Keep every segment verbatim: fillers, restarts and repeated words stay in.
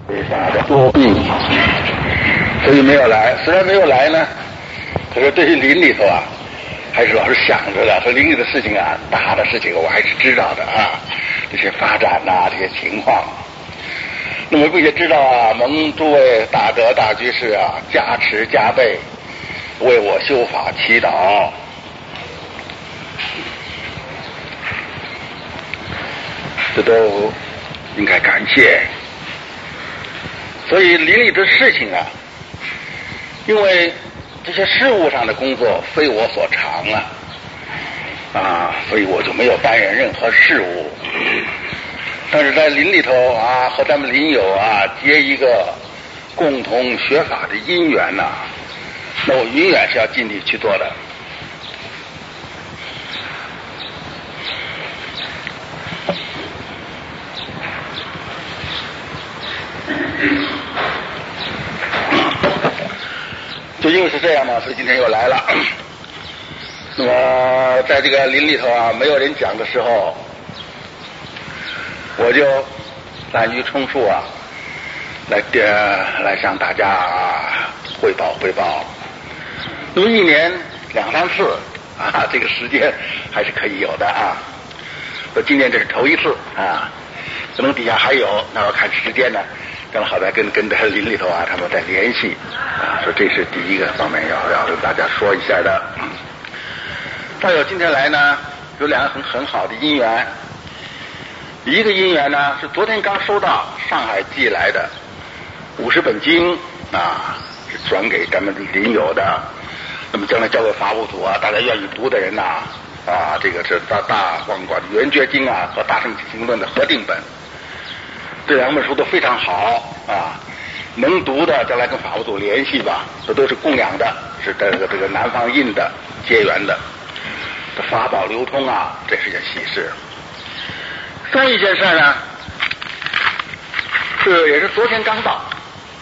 法的多病，所以没有来。虽然没有来呢，可是对于林里头啊，还是老是想着的。说林里的事情啊，大的事情我还是知道的啊，这些发展呐、啊，这些情况。那么并且知道啊，蒙诸位大德大居士啊，加持加倍，为我修法祈祷。这都应该感谢。所以邻里的事情啊，因为这些事务上的工作非我所长啊，啊，所以我就没有担任任何事务。但是在邻里头啊，和咱们邻友啊结一个共同学法的因缘呐、啊，那我永远是要尽力去做的。就因为是这样嘛，所以今天又来了。那么在这个林里头啊，没有人讲的时候，我就滥竽充数啊，来呃来向大家汇报汇报。那么一年两三次啊，这个时间还是可以有的啊。说今年这是头一次啊，可能底下还有，那要看时间呢。正好在跟跟这林里头啊，他们在联系啊，说这是第一个方面要要跟大家说一下的。再有今天来呢，有两个很很好的因缘。一个因缘呢是昨天刚收到上海寄来的五十本经啊，是转给咱们邻友的。那么将来交给法务组啊，大家愿意读的人呐 啊, 啊，这个是大大光观圆觉经啊和大乘经论的合订本。这两本书都非常好啊，能读的将来跟法务组联系吧，这都是供养的，是这个这个南方印的结缘的，这法宝流通啊，这是件喜事。再一件事呢，是也是昨天刚到，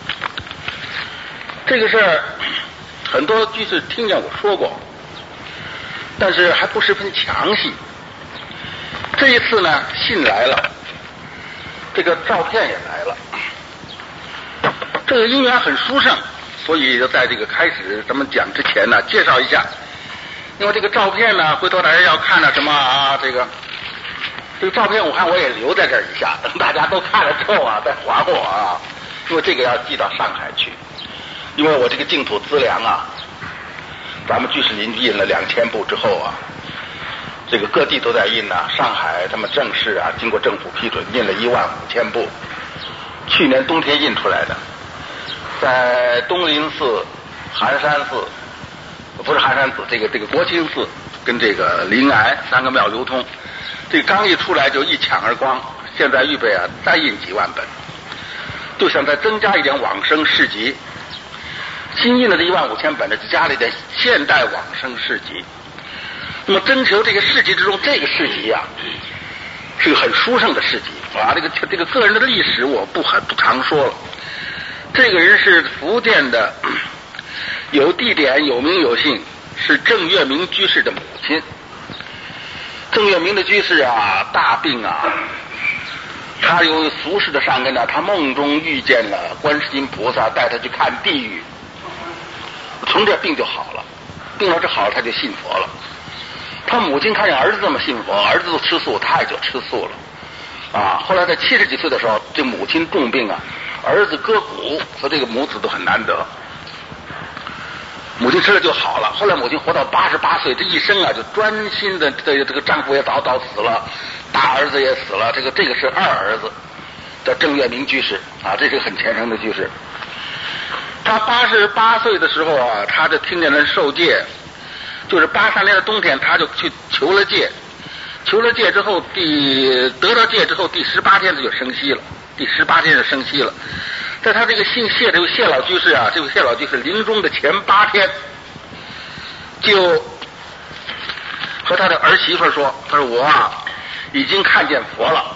这个事儿很多居士听见我说过，但是还不十分详细。这一次呢，信来了。这个照片也来了，这个因缘很殊胜，所以就在这个开始咱们讲之前呢，介绍一下。因为这个照片呢，回头大家要看了什么啊？这个这个照片，我看我也留在这儿一下，等大家都看了之后啊，再还我啊。因为这个要寄到上海去，因为我这个净土资粮啊，咱们居士林印了两千部之后啊。这个各地都在印呐、啊，上海他们正式啊，经过政府批准，印了一万五千部。去年冬天印出来的，在东林寺、寒山寺，不是寒山寺，这个这个国清寺跟这个临安三个庙流通。这个刚一出来就一抢而光，现在预备啊再印几万本，就想再增加一点往生事迹。新印的这一万五千本呢，就加了一点现代往生事迹。那么征求这个事迹之中，这个事迹啊，是个很殊胜的事迹啊。这个这个个人的历史我不很不常说了。这个人是福建的，有地点有名有姓，是郑月明居士的母亲。郑月明的居士啊，大病啊，他由于俗世的善根呢，他梦中遇见了观世音菩萨，带他去看地狱，从这病就好了。病了这好了，他就信佛了。他母亲看见儿子这么信佛，儿子都吃素，他也就吃素了啊。后来在七十几岁的时候，这母亲重病啊，儿子割骨，和这个母子都很难得。母亲吃了就好了。后来母亲活到八十八岁，这一生啊就专心的，这这个丈夫也早早死了，大儿子也死了，这个这个是二儿子，叫郑月明居士啊，这是个很虔诚的居士。他八十八岁的时候啊，他就听见人受戒。就是八三年的冬天，他就去求了戒，求了戒之后，第得到戒之后，第十八天他就升息了，第十八天就升息了。在他这个姓谢这位谢老居士啊，这位谢老居士临终的前八天，就和他的儿媳妇说：“他说我啊，已经看见佛了，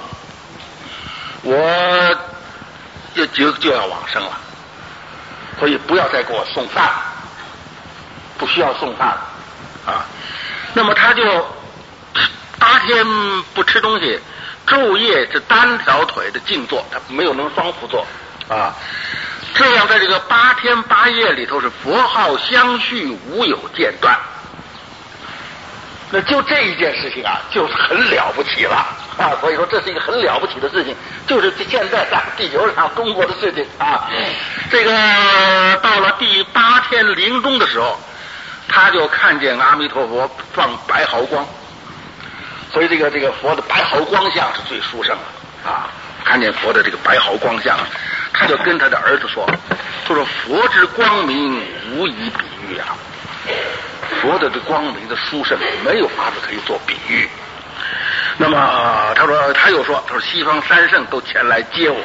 我就就就要往生了，所以不要再给我送饭了，不需要送饭了。”啊，那么他就八天不吃东西，昼夜是单条腿的静坐，他没有能双伏坐， 啊，这样在这个八天八夜里头是佛号相续，无有间断。那就这一件事情啊，就是很了不起了啊！所以说这是一个很了不起的事情，就是现在在地球上中国的事情啊。这个到了第八天临终的时候，他就看见阿弥陀佛放白毫光，所以这个这个佛的白毫光像是最殊胜的啊。看见佛的这个白毫光像，他就跟他的儿子说：“他说佛之光明无以比喻啊。”佛的这光明的殊胜没有法子可以做比喻。那么他说，他又说，他说西方三圣都前来接我。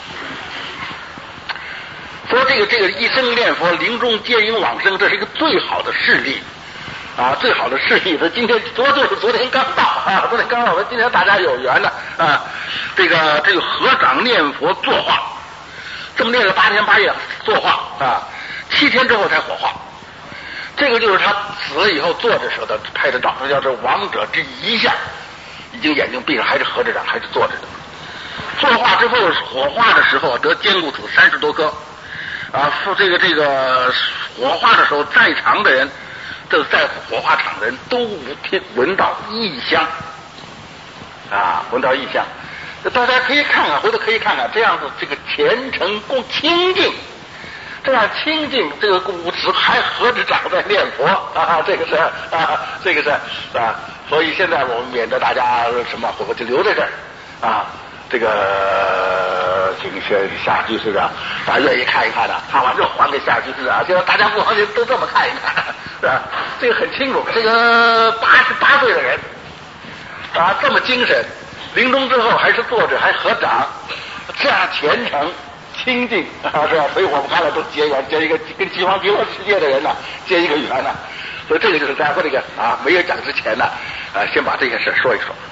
说这个这个一生念佛，临终接引往生，这是一个最好的事例啊，最好的事例。他今天昨就是昨天刚到啊，昨天刚到，今天大家有缘了啊。这个这个合掌念佛作化，这么念了八天八夜作化啊，七天之后才火化。这个就是他死了以后坐着时候的拍的照，这叫做亡者之遗像，已经眼睛闭上，还是合着掌，还是坐着的。作化之后火化的时候得坚固子三十多颗啊，这个这个火化的时候在场的人，这在火化场的人都听闻到异香啊，闻到异香。大家可以看看，回头可以看看这样子，这个虔诚共清净。这样清净，这个骨子还合着掌在念佛啊，这个是啊，这个是啊，所以现在我们免得大家什么，我就留在这儿啊。这个请夏居士长，大家愿意看一看的，看完之后还给夏居士长，现在大家不妨都这么看一看，是吧？这个很清楚，这个八十八岁的人啊，这么精神，临终之后还是坐着，还合掌，这样虔诚。清净啊，是吧？所以我们看了都结缘，结一个跟西方极乐世界的人呢、啊，结一个缘呢、啊。所以这个就是咱说这个啊，没有讲之前呢，啊，先把这些事说一说。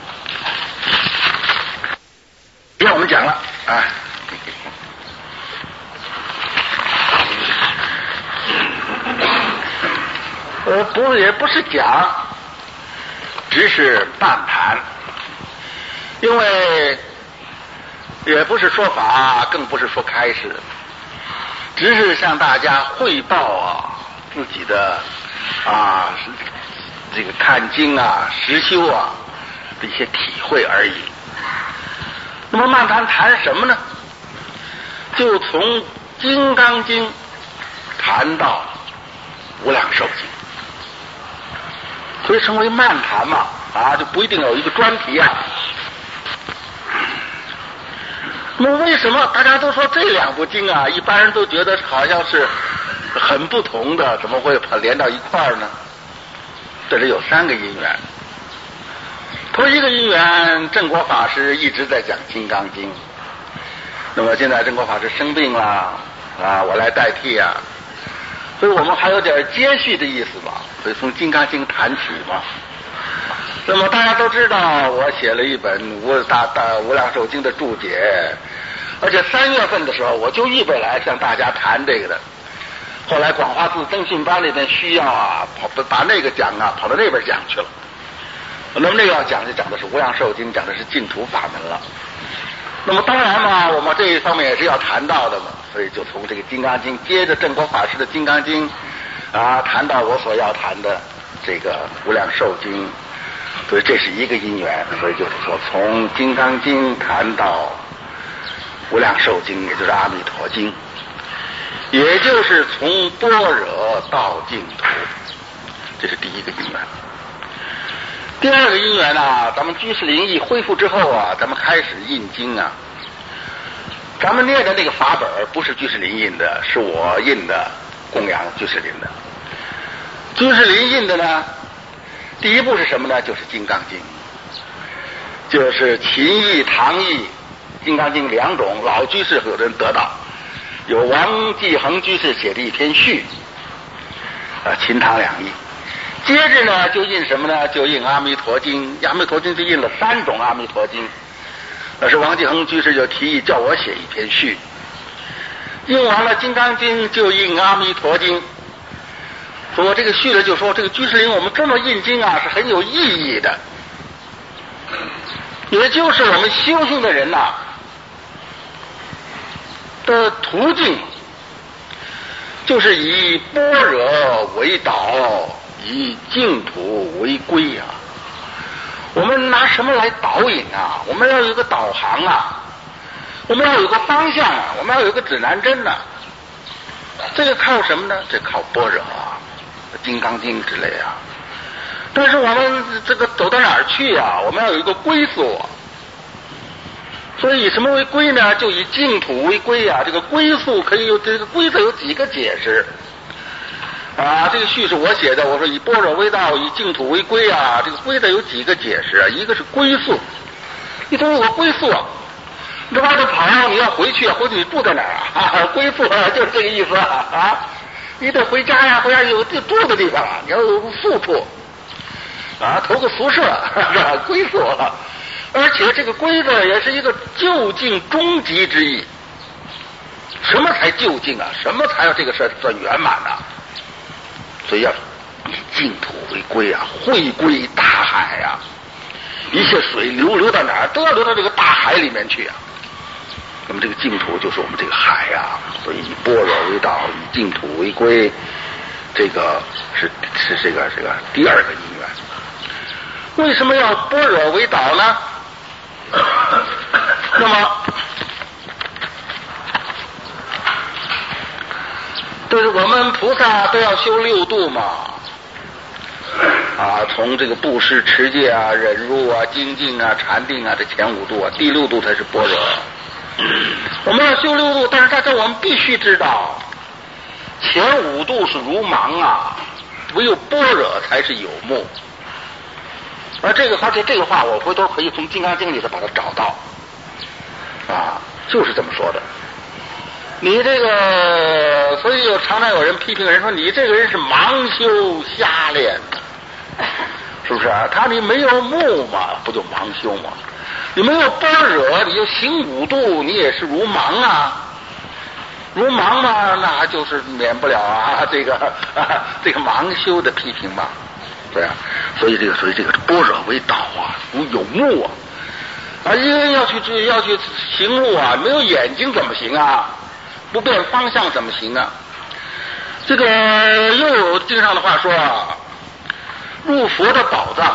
让我们讲了啊，呃，不也不是讲，只是半谈，因为。也不是说法，更不是说开示，只是向大家汇报啊自己的啊这个看经啊实修啊的一些体会而已。那么漫谈谈什么呢？就从《金刚经》谈到《无量寿经》，所以称为漫谈嘛啊，就不一定有一个专题啊。那么为什么大家都说这两部经啊，一般人都觉得好像是很不同的，怎么会连到一块儿呢？这里有三个因缘。头一个因缘，正果法师一直在讲《金刚经》，那么现在正果法师生病了啊，我来代替啊，所以我们还有点接续的意思嘛，所以从《金刚经》谈起嘛。那么大家都知道，我写了一本无大大无量寿经的注解，而且三月份的时候我就预备来向大家谈这个的。后来广化寺增训班那边需要啊，跑把那个讲啊跑到那边讲去了。那么那个要讲就讲的是无量寿经，讲的是净土法门了。那么当然嘛，我们这一方面也是要谈到的嘛，所以就从这个金刚经接着正果法师的金刚经啊，谈到我所要谈的这个无量寿经。所以这是一个因缘，所以就是说从《金刚经》谈到《无量寿经》，也就是《阿弥陀经》，也就是从般若到净土，这是第一个因缘。第二个因缘呢，咱们居士林一恢复之后啊，咱们开始印经啊。咱们念的那个法本不是居士林印的，是我印的，供养居士林的。居士林印的呢？第一步是什么呢？就是《金刚经》，就是秦译、唐译《金刚经》两种。老居士有人得到，有王继恒居士写的一篇序，啊，秦唐两译。接着呢，就印什么呢？就印《阿弥陀经》。《阿弥陀经》就印了三种《阿弥陀经》。那是王继恒居士就提议叫我写一篇序。印完了《金刚经》，就印《阿弥陀经》。我这个序了就说，这个居士林我们这么印经啊是很有意义的，也就是我们修行的人呐、啊， 的途径，就是以般若为导，以净土为归啊。我们拿什么来导引啊？我们要有一个导航啊，我们要有一个方向啊，我们要有一个指南针呐、啊。这个靠什么呢？这靠般若啊，金刚经之类啊。但是我们这个走到哪儿去啊？我们要有一个归宿啊。所以以什么为归呢？就以净土为归啊。这个归宿可以有这个规则有几个解释啊？这个序是我写的，我说以般若为道，以净土为归啊。这个规则有几个解释啊？一个是归宿，你总有个归宿啊。你这外头跑，你要回去啊，回去你住在哪儿啊？归宿啊，就是这个意思啊啊！你得回家呀，回家有地住的地方啊，你要有个宿处啊，投个宿舍是吧？归宿了。而且这个归字也是一个究竟终极之意。什么才究竟啊？什么才要这个事算圆满呢、啊？所以要以净土为归啊，汇归大海啊，一切水流流到哪儿都要流到这个大海里面去啊。那么这个净土就是我们这个海啊，所以以般若为道，以净土为归，这个是是这个这个第二个因缘。为什么要般若为导呢？那么，就是我们菩萨都要修六度嘛，啊，从这个布施、持戒啊、忍辱啊、精进啊、禅定啊，这前五度啊，第六度才是般若。我们要修六度，但是在这我们必须知道，前五度是如盲啊，唯有般若才是有目。而这个，而且这个话，我回头可以从《金刚经》里头把它找到，啊，就是这么说的。你这个，所以有常常有人批评人说，你这个人是盲修瞎练，是不是啊？他你没有目嘛，不就盲修吗？你没有般若，你就行五度，你也是如盲啊，如盲嘛，那就是免不了啊这个啊这个盲修的批评嘛。对啊，所以这个，所以这个般若为导啊，如有目啊，啊，一个人要去要去行路啊，没有眼睛怎么行啊？不变方向怎么行啊？这个又有经上的话说啊，入佛的宝藏，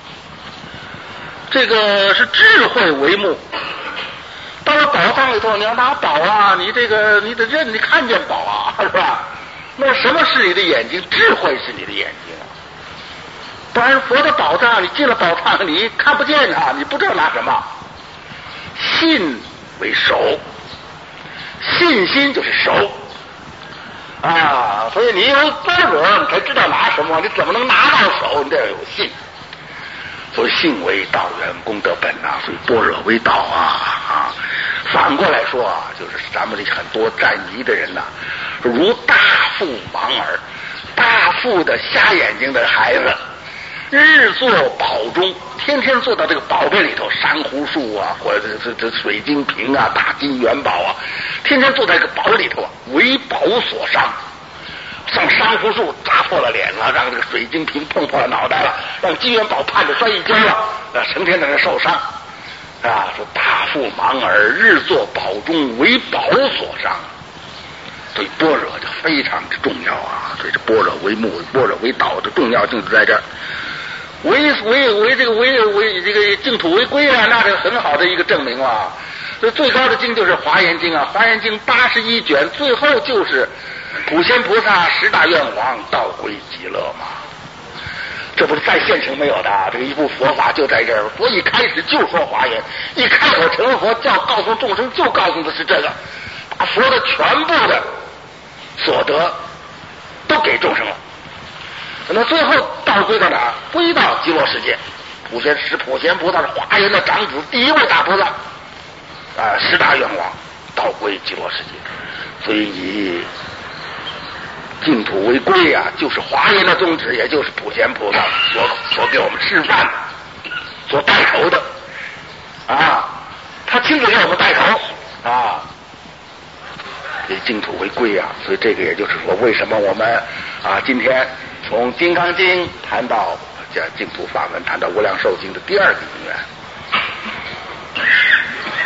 这个是智慧为目。到了宝藏里头，你要拿宝啊，你这个你得认，你看见宝啊，是吧？那什么是你的眼睛？智慧是你的眼睛啊。不然佛的宝藏，你进了宝藏，你看不见它，你不知道拿什么。信为手，信心就是手啊，所以你有般若，你才知道拿什么，你怎么能拿到手？你得要有信。所以信为道源，功德本啊，所以般若为道啊啊。反过来说啊，就是咱们这很多占疑的人呐、啊，如大腹盲耳，大腹的瞎眼睛的孩子。日坐宝中，天天坐到这个宝贝里头，珊瑚树啊，或者这这水晶瓶啊，大金元宝啊，天天坐在这个宝里头啊，为宝所伤，让珊瑚树砸破了脸了，让这个水晶瓶碰破了脑袋了，让金元宝盼着摔一跤了，啊，成天在那受伤啊！说大腹盲耳，日坐宝中，为宝所伤。所以般若就非常之重要啊！所以这般若为目，般若为导的重要性就在这儿。为为为这个为为这个净土为归啊，那是很好的一个证明啊。这最高的经就是《华严经》啊，《华严经》八十一卷，最后就是普贤菩萨十大愿王道归极乐嘛。这不是在现成没有的，这个一部佛法就在这儿。佛一开始就说华严，一开口成了佛，叫告诉众生，就告诉的是这个，把佛的全部的所得都给众生了。那最后道归到哪儿？归到极乐世界。普贤是普贤菩萨是华严的长子，第一位大菩萨啊、呃，十大愿望道归极乐世界。所以以净土为归啊，就是华严的宗旨，也就是普贤菩萨所所给我们示范、所带头的啊，他亲自给我们带头啊。以净土为归啊，所以这个也就是说，为什么我们啊今天从《金刚经》谈到这净土法门，谈到《无量寿经》的第二个因缘。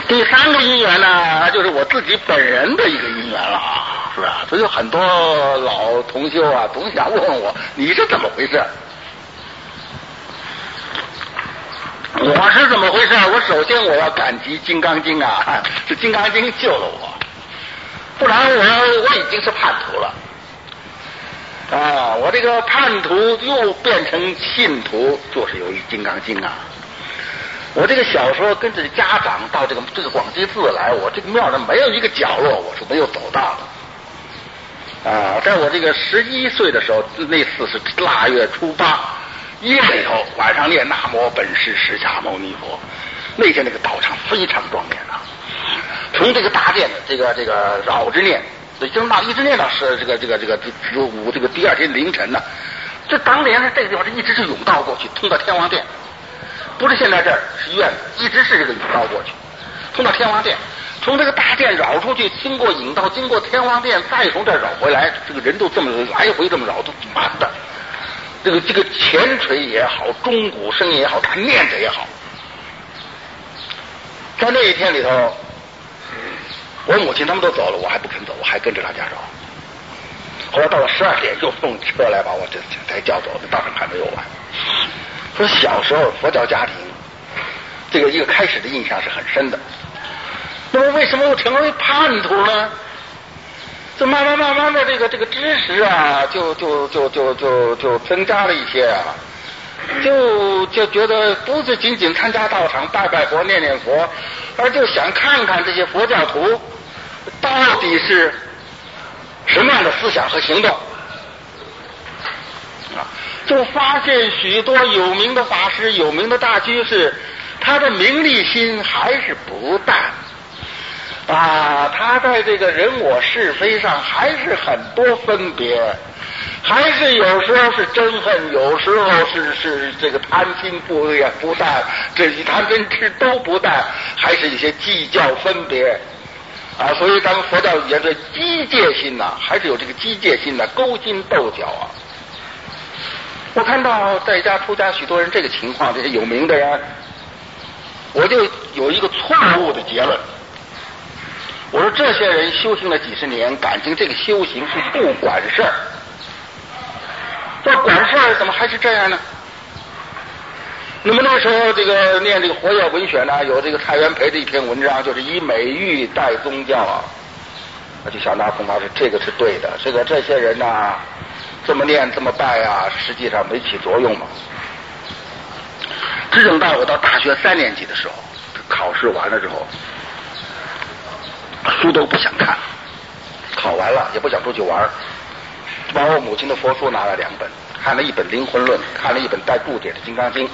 第三个因缘呢，就是我自己本人的一个因缘了，是吧？所以有很多老同修啊，总想问我你是怎么回事？我是怎么回事？我首先我要感激《金刚经》啊，是《金刚经》救了我，不然我我已经是叛徒了啊！我这个叛徒又变成信徒，就是由于《金刚经》啊。我这个小时候跟着家长到这个这个广济寺来，我这个庙呢没有一个角落我是没有走到的啊！在我这个十一岁的时候，那次是腊月初八，夜里头晚上念南无本师释迦牟尼佛，那天那个道场非常庄严啊！从这个大殿这个这个绕着念，已经那一直念到是这个这个这个这五这个第二天凌晨呢，这当年是这个地方是一直是甬道过去，通到天王殿。不是现在这儿是院子，一直是这个甬道过去，通到天王殿，从这个大殿绕出去，经过甬道，经过天王殿，再从这儿绕回来，这个人都这么来回这么绕，都满的。这个这个前锤也好，钟鼓声也好，他念着也好。在那一天里头，我母亲他们都走了，我还不肯走，我还跟着大家走。后来到了十二点，又送车来把我这才叫走，这道上还没有完。说小时候佛教家庭，这个一个开始的印象是很深的。那么为什么又成为叛徒呢？就慢慢慢慢的这个这个知识啊，就就就就就就增加了一些啊，就就觉得不是仅仅参加道场拜拜佛念念佛，而就想看看这些佛教徒到底是什么样的思想和行动。就发现许多有名的法师、有名的大居士，他的名利心还是不淡啊，他在这个人我是非上还是很多分别，还是有时候是憎恨，有时候是是这个贪心不也不淡，这一贪嗔痴都不淡，还是一些计较分别啊。所以咱们佛教语言的机械心呐、啊，还是有这个机械心的、啊、勾心斗角啊。我看到在家出家许多人这个情况，这些有名的人，我就有一个错误的结论。我说这些人修行了几十年，感情这个修行是不管事儿。这管事儿怎么还是这样呢？那么那时候这个念这个活跃文选呢，有这个蔡元培的一篇文章，就是以美育代宗教啊。我就想到恐怕是这个是对的，这个这些人呢、啊。这么念这么拜啊，实际上没起作用嘛。只等到我到大学三年级的时候，考试完了之后，书都不想看，考完了也不想出去玩，把我母亲的佛书拿了两本，看了一本《灵魂论》，看了一本带注解的《金刚经》，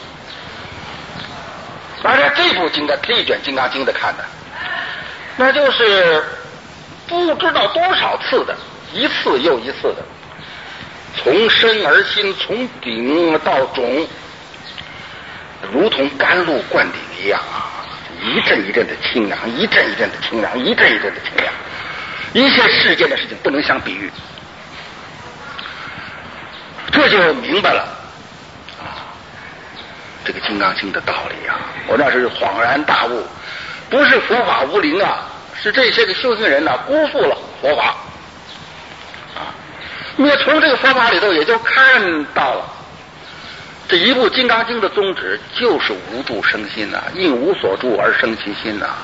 而且这部经的这一卷《金刚经》的看的，那就是不知道多少次的，一次又一次的。从身而心，从顶到种，如同甘露灌顶一样啊，一阵一阵的清凉，一阵一阵的清凉，一阵一阵的清凉。一切世间的事情不能相比喻，这就明白了啊，这个《金刚经》的道理啊。我那是恍然大悟，不是佛法无灵啊，是这些个修行人呐、啊、辜负了佛法。你从这个佛法里头也就看到了，这一部《金刚经》的宗旨就是无住生心呐、啊，应无所住而生其心呐、啊，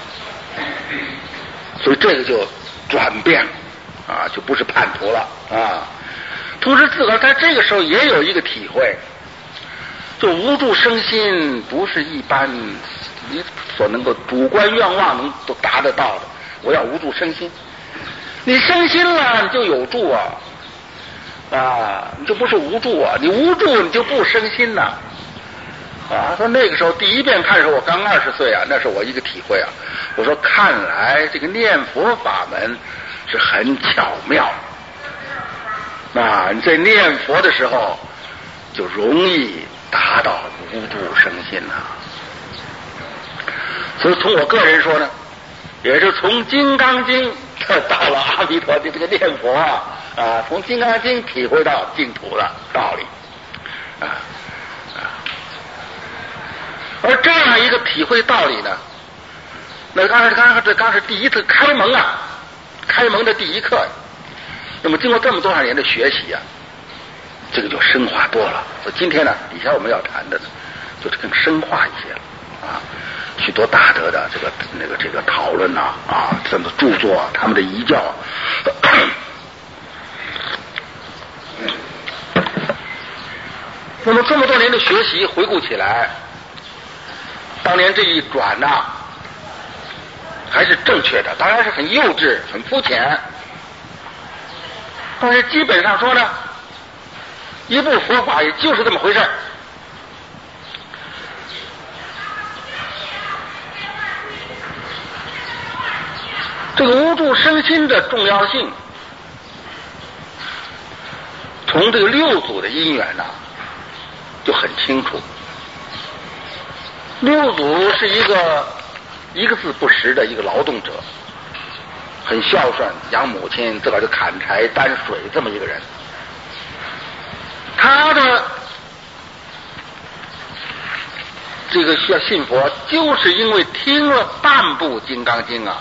所以这个就转变啊，就不是叛徒了啊。同时自个儿在这个时候也有一个体会，就无住生心不是一般你所能够主观愿望能都达得到的。我要无住生心，你生心了你就有住啊。啊，你就不是无助啊！你无助，你就不生心呐！啊，说那个时候第一遍看的时候，我刚二十岁啊，那是我一个体会啊。我说，看来这个念佛法门是很巧妙。啊，你在念佛的时候，就容易达到无助生心呐、啊。所以从我个人说呢，也是从《金刚经》到了阿弥陀的这个念佛啊。啊，从《金刚经》体会到净土的道理，啊啊，而这样一个体会道理呢， 那刚才刚才这刚是第一次开蒙啊，开蒙的第一课。那么经过这么多少年的学习啊，这个就深化多了。所以今天呢，底下我们要谈的呢，就是更深化一些了啊。许多大德的这个那个这个讨论呐啊，这么著作啊，他们的遗教啊。那么这么多年的学习回顾起来，当年这一转呐、啊，还是正确的，当然是很幼稚、很肤浅，但是基本上说呢，一部佛法也就是这么回事儿。这个无住生心的重要性，从这个六祖的因缘呐、啊，就很清楚。六祖是一个一个字不识的一个劳动者，很孝顺，养母亲，自个儿就砍柴担水，这么一个人。他的这个要信佛，就是因为听了半部《金刚经》啊，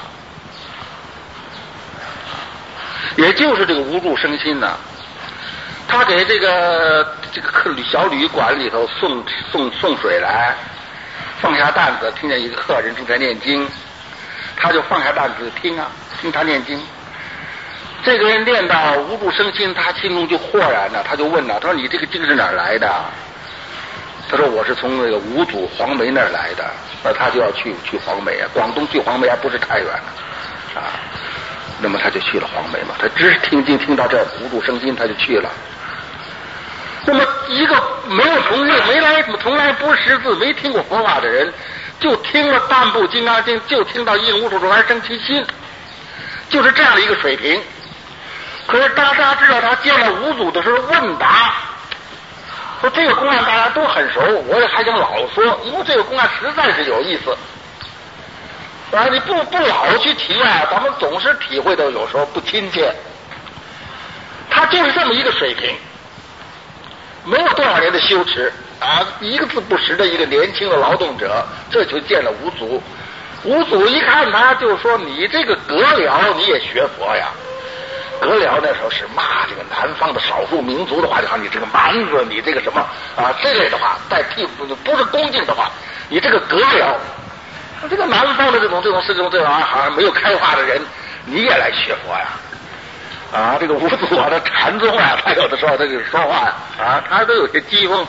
也就是这个无住生心呐、啊。他给这个这个客旅小旅馆里头送送送水来，放下担子，听见一个客人正在念经，他就放下担子听啊，听他念经。这个人念到无住生心，他心中就豁然了，他就问了，他说：“你这个经是哪儿来的？”他说：“我是从那个五祖黄梅那儿来的。”那他就要去去黄梅啊，广东去黄梅还不是太远了啊。那么他就去了黄梅嘛，他只是听经听到这儿无住生心，他就去了。那么一个没有从没来从来不识字没听过佛法的人，就听了半部《金刚经》，就听到应无所住而生其心，就是这样的一个水平。可是大家知道他见了五祖的时候问答，说这个公案大家都很熟，我也还想老说，因为这个公案实在是有意思。啊，你不不老去提啊，咱们总是体会到有时候不亲切。他就是这么一个水平，没有多少年的修持啊，一个字不识的一个年轻的劳动者，这就见了五祖。五祖一看他就说：“你这个阁僚你也学佛呀？”阁僚那时候是骂这个南方的少数民族的话，就好，你这个蛮子，你这个什么啊这类的话，代替不是恭敬的话，你这个阁僚，这个南方的这种这种这种这种好像没有开化的人，你也来学佛呀？啊，这个五祖啊，他禅宗啊，他有的时候他就说话啊，他都有些讥讽。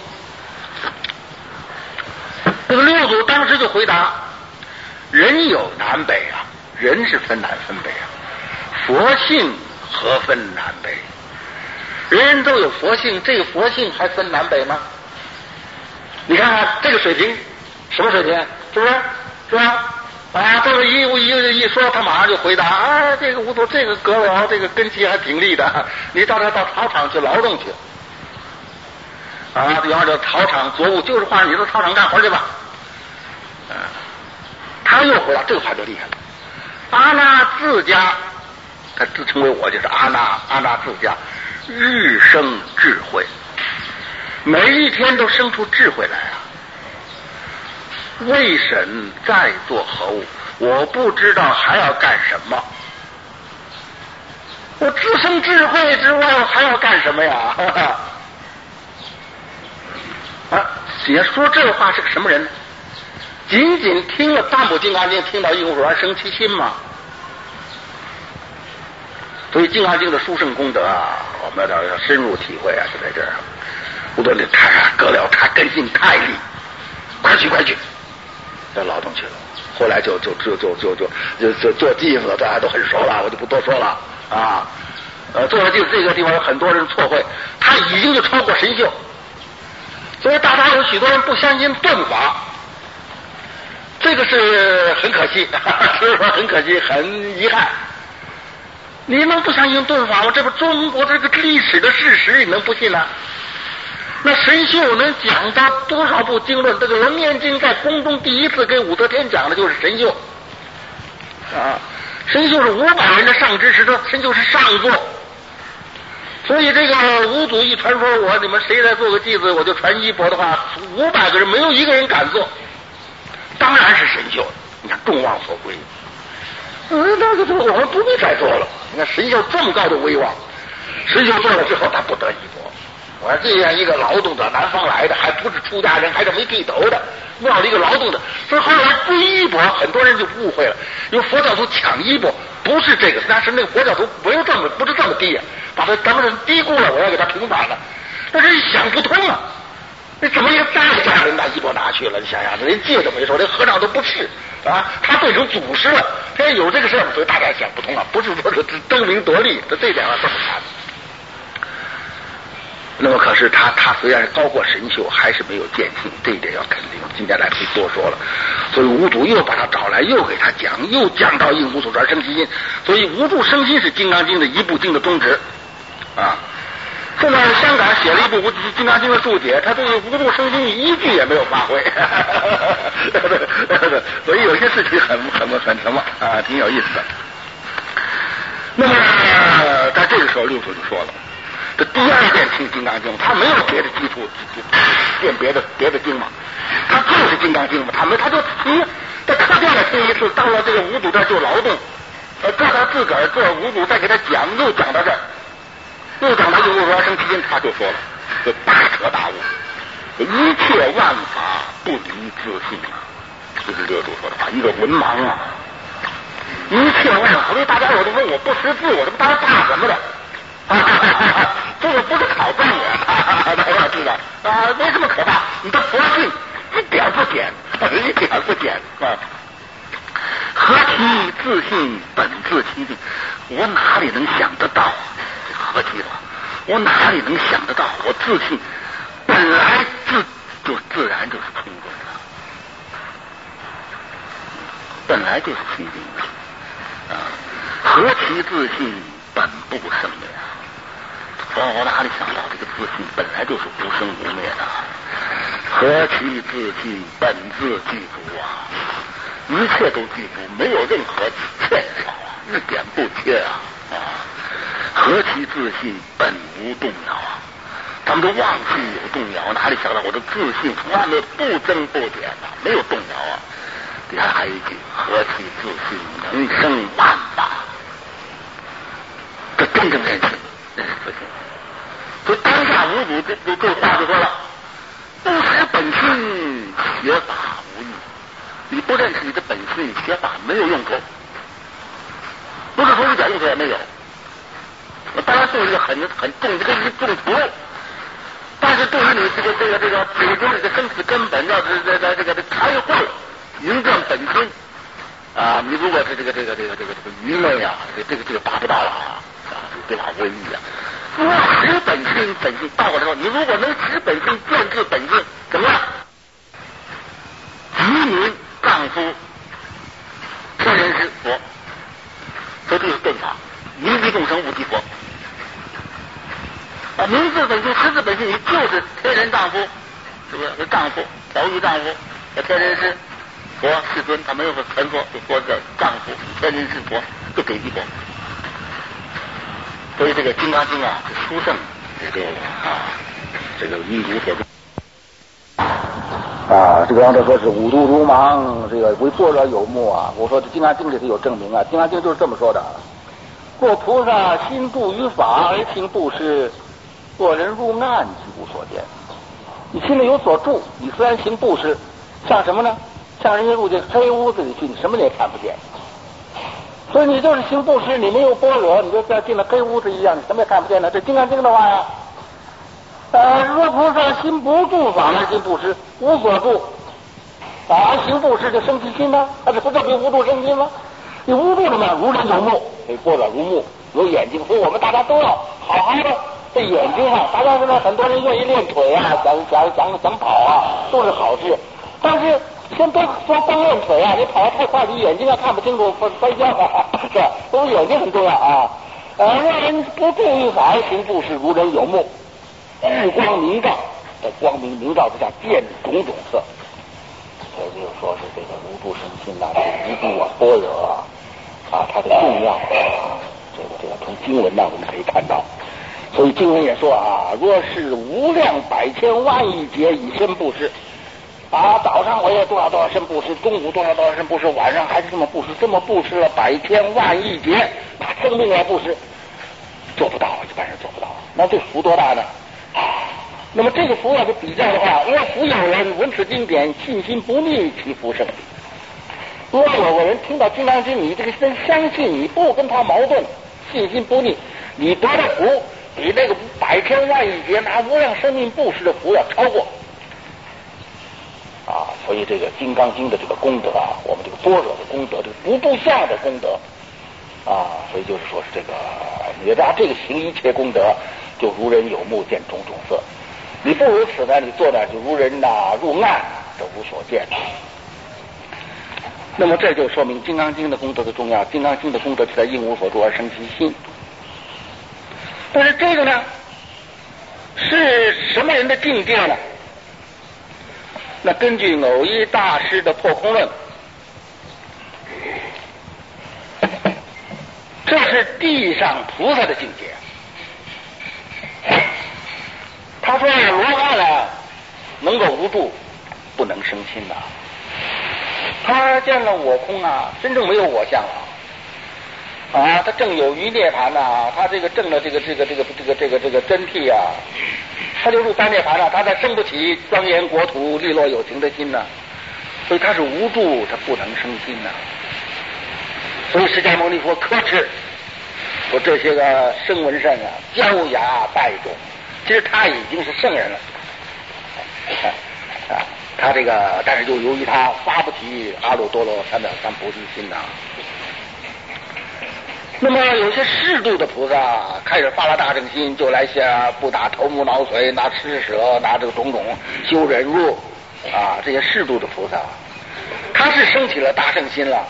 这个六祖当时就回答：人有南北啊，人是分南分北啊，佛性何分南北？人人都有佛性，这个佛性还分南北吗？你看看这个水平，什么水平？是不是？是吧？啊，这个一一一说，他马上就回答啊，这个无所这个阁僚，这个根基还挺立的，你到这到草场去劳动去啊，比方说草场作物，就是话，你到草场干活去吧。啊，他又回答，这个话就厉害了。阿那自家，他自称为我就是阿那阿那自家，日生智慧，每一天都生出智慧来啊。为神在做何物？我不知道还要干什么。我自生智慧之外，我还要干什么呀？哈哈啊，也说这话是个什么人？仅仅听了半部《金刚经》，听到应无所住而生其心嘛。所以《金刚经》的殊胜功德啊，我们要要深入体会啊，就在这儿。无论你太阁僚，他根性太利，快去快去。要劳动去了，后来就就就就就就就就做弟子，大家都很熟了，我就不多说了啊。呃，做了弟子这个地方有很多人错会，他已经就超过神秀，所以大家有许多人不相信顿法，这个是很可惜，是不是很可惜，很遗憾。你能不相信顿法吗？这不中国这个历史的事实，你能不信呢？那神秀能讲到多少部经论？这个《楞严经》在宫中第一次给武则天讲的就是神秀啊，神秀是五百人的上知识，这神秀是上座，所以这个五祖一传说，我你们谁来做个弟子，我就传衣钵的话，五百个人没有一个人敢做，当然是神秀。你看众望所归嗯，那个我们不必再做了。你看神秀这么高的威望，神秀做了之后，他不得一搏。我说这样一个劳动者，南方来的，还不是出家人，还是没剃头的，要了一个劳动者。所以后来追衣钵，很多人就误会了，因为佛教徒抢衣钵不是这个，但是那个佛教徒没有这么不是这么低呀、啊，把他咱们人低估了，我要给他平反了。但是想不通啊，那怎么一个大家人把衣钵拿去了？你想想，人戒都没说，连和尚都不是啊，他变成祖师了，他有这个事儿，所以大家想不通啊，不是说是争名夺利，这这点啊这么看。那么可是他他虽然是高过神秀，还是没有见性，这一点要肯定。今天来不多说了，所以五祖又把他找来，又给他讲，又讲到应无所转生其心。所以无住生心是《金刚经》的一部经的宗旨啊。现在香港写了一部《金刚经》的注解，他对无住生心一句也没有发挥，所以有些事情很很很什么啊，挺有意思的。那么在这个时候，六祖就说了。这第二遍听《金刚经》，他没有别的基础念别的别的经嘛，他就是《金刚经》嘛，他没他就听，在客店了听一次，到了这个五祖这就劳动，呃，这他自个儿这五祖再给他讲，又讲到这儿，又讲到应无所生其心，他就说了，这大彻大悟，一切万法不离自性啊，这是六祖说的话，一个文盲啊，一切万法，所以大家有的问我不识字，我这不当大什么的。啊，这个不是考状元，大家要知道啊，没什么可怕。你的佛性一点不减，一点不减啊。何其自信本自其性，我哪里能想得到啊？何其的，我哪里能想得到？我自信本来自就自然就是空中的，本来就是清净的啊。何其自信本不生灭。我我哪里想到这个自信本来就是不生不灭的？何其自信本自具足啊！一切都具足，没有任何欠少啊，一点不缺啊！啊！何其自信本无动摇啊！咱们都忘记有动摇，哪里想到我的自信从来没有不增不减啊，没有动摇啊！底下还有一句：何其自信能生万法。这真正认识，这是自信。所以当下五祖这这这话就说了：不识本心，学法无益。你不认识你的本心，学法没有用处。不是说一点用处也没有。当然是一个很很重这个一重图，但是对于你这个这个这个解决你的生死根本，要是在在这个这开会营正本心啊，你如果是这个这个这个这个这个愚昧啊，这个这个这个达不到了啊，啊，对吧？无益啊。不识本心，本性到过之后，你如果能识本心，见智本性，怎么样？吉民丈夫，天人师佛，所以这是正法。一级众生无极佛啊，明智本性、识智本性，你就是天人丈夫，是不是？丈夫、调御丈夫，天人师佛、世尊，他没有说传说，就说这丈夫、天人师佛，就给一佛。所以这个《金刚经》啊，是书圣这个啊，这个因无所住啊，这个让他说是五度如盲，这个为般若有目啊。我说这《金刚经》里头有证明啊，《金刚经》就是这么说的：过菩萨心住于法而行布施，过人入暗即无所见。你心里有所住，你虽然行布施，像什么呢？像人家入这黑屋子里去，你什么你也看不见。所以你就是行布施，你没有般若，你就像进了黑屋子一样，你什么也看不见了。这《金刚经》的话呀，呃，若菩萨心不住法而行布施，无所住，法而行布施就生其心呢？他这不就比无住生心吗？你无住了嘛，如人有目，所以般若如目，有眼睛。所以我们大家都要好好的在眼睛上，大家现在很多人愿意练腿啊，想想想想跑啊，都是好事，但是。先别说光练腿啊，你跑得太快，你眼睛要看不清楚，摔跤啊，是吧？所以眼睛很重要啊。呃，让人不注意法而行布施，如人有目，日光明照，在光明明照之下见种种色。所以就说是这个无住生心呐、啊，这无住啊，般若啊，啊，它的重要啊，这个这个从经文呢我们可以看到。所以经文也说啊，若是无量百千万亿劫以身布施。 啊，早上我也多少多少身布施，中午多少多少身布施，晚上还是这么布施，这么布施了百天万亿劫，拿生命来布施，做不到，一般人做不到。那这福多大呢？那么这个福要是比较的话，若福有人闻此经典，信心不逆，其福甚。如果有个人听到金刚经，你这个真相信，你不跟他矛盾，信心不逆，你得的福比那个百天万亿劫拿无量生命布施的福要超过。啊，所以这个《金刚经》的这个功德啊，我们这个般若的功德，这个不住相的功德啊，所以就是说是这个，你拿这个行一切功德，就如人有目见种种色。你不如此呢，你做的就如人呐、啊、入暗都无所见。那么这就说明《金刚经》的功德的重要，《金刚经》的功德是在应无所住而生其心。但是这个呢，是什么人的境界呢？那根据偶一大师的破空论，这是地上菩萨的境界。他说罗汉呢能够无住，不能生心呐、啊。他见了我空啊，真正没有我相了啊，他正有余涅盘呐、啊，他这个正的这个这个这个这个这个这个真谛啊，他就入大涅盘了、啊，他才生不起庄严国土利落有情的心呐、啊，所以他是无住，他不能生心呐、啊。所以释迦牟尼佛呵斥说这些个声闻圣啊，焦牙败种，其实他已经是圣人了啊。他这个，但是就由于他发不起阿耨多罗三藐三菩提心呐、啊。那么有些适度的菩萨开始发了大乘心，就来下不打头目脑髓，拿施舍，拿这个种种修忍辱啊，这些适度的菩萨，他是升起了大乘心了。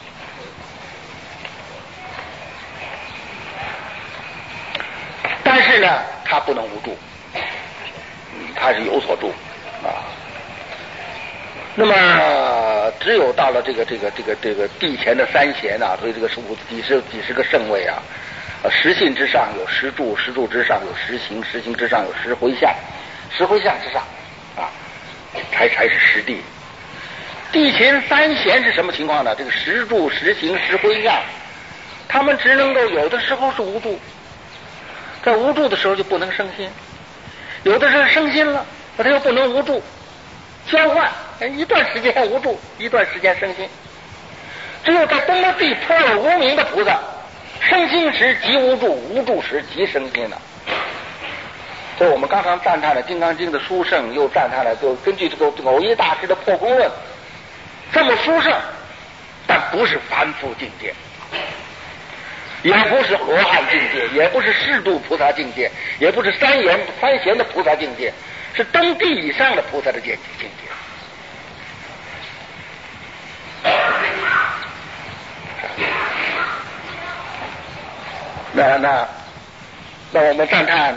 但是呢，他不能无住，他是有所住啊。那么只有到了这个这个这个这个地前的三贤啊，所以这个是五几十几十个圣位啊，呃，十信之上有十住，十住之上有十行，十行之上有十回向，十回向之上啊，才才是十地。地前三贤是什么情况呢？这个十住、十行、十回向，他们只能够有的时候是无住，在无住的时候就不能生心，有的时候生心了，他又不能无住，交换。一段时间无住，一段时间生心。只有在东罗地颇有无名的菩萨，生心时即无住，无住时即生心了。所以我们刚刚赞叹了《金刚经》的殊胜，又赞叹了就根据这个偶一大师的破空论，这么殊胜，但不是凡夫境界，也不是罗汉境界，也不是适度菩萨境界，也不是三贤三贤的菩萨境界，是登地以上的菩萨的境界。那那那我们赞叹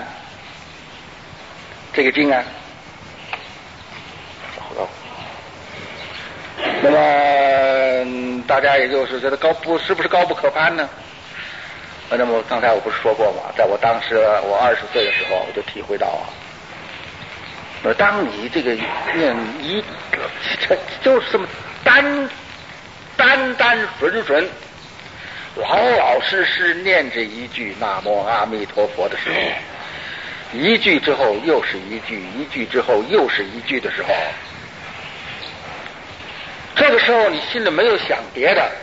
这个经啊，那么大家也就是觉得高不是不是高不可攀呢？那么刚才我不是说过吗？在我当时我二十岁的时候，我就体会到啊，那当你这个念一就是这么单单单纯纯老老实实念着一句南无阿弥陀佛的时候，一句之后又是一句，一句之后又是一句的时候，这个时候你心里没有想别的。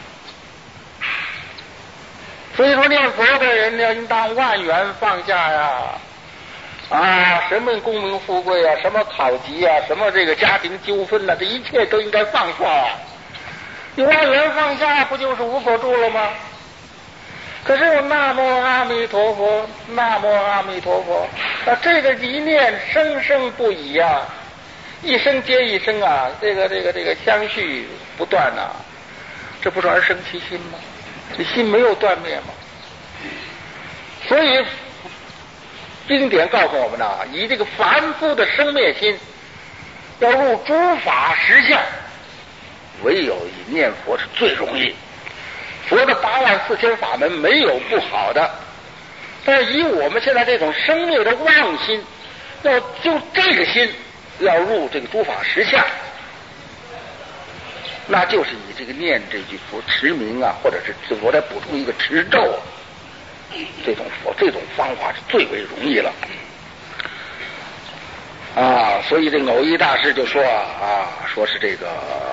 所以说念佛的人要应当万缘放下呀，啊，什么功名富贵啊，什么考级啊，什么这个家庭纠纷啊，这一切都应该放下啊。你万缘放下，不就是无所住了吗？可是我南无阿弥陀佛，南无阿弥陀佛，啊，这个一念生生不已啊，一生接一生啊，这个这个这个相续不断啊，这不是而生其心吗？你心没有断灭吗？所以经典告诉我们呢，以这个凡夫的生灭心，要入诸法实相，唯有以念佛是最容易。佛的八万四千法门没有不好的，但是以我们现在这种生灭的妄心，要就这个心要入这个诸法实相，那就是以这个念这句佛持名啊，或者是我再补充一个持咒啊，这种这种方法是最为容易了啊。所以这个偶一大师就说啊，说是这个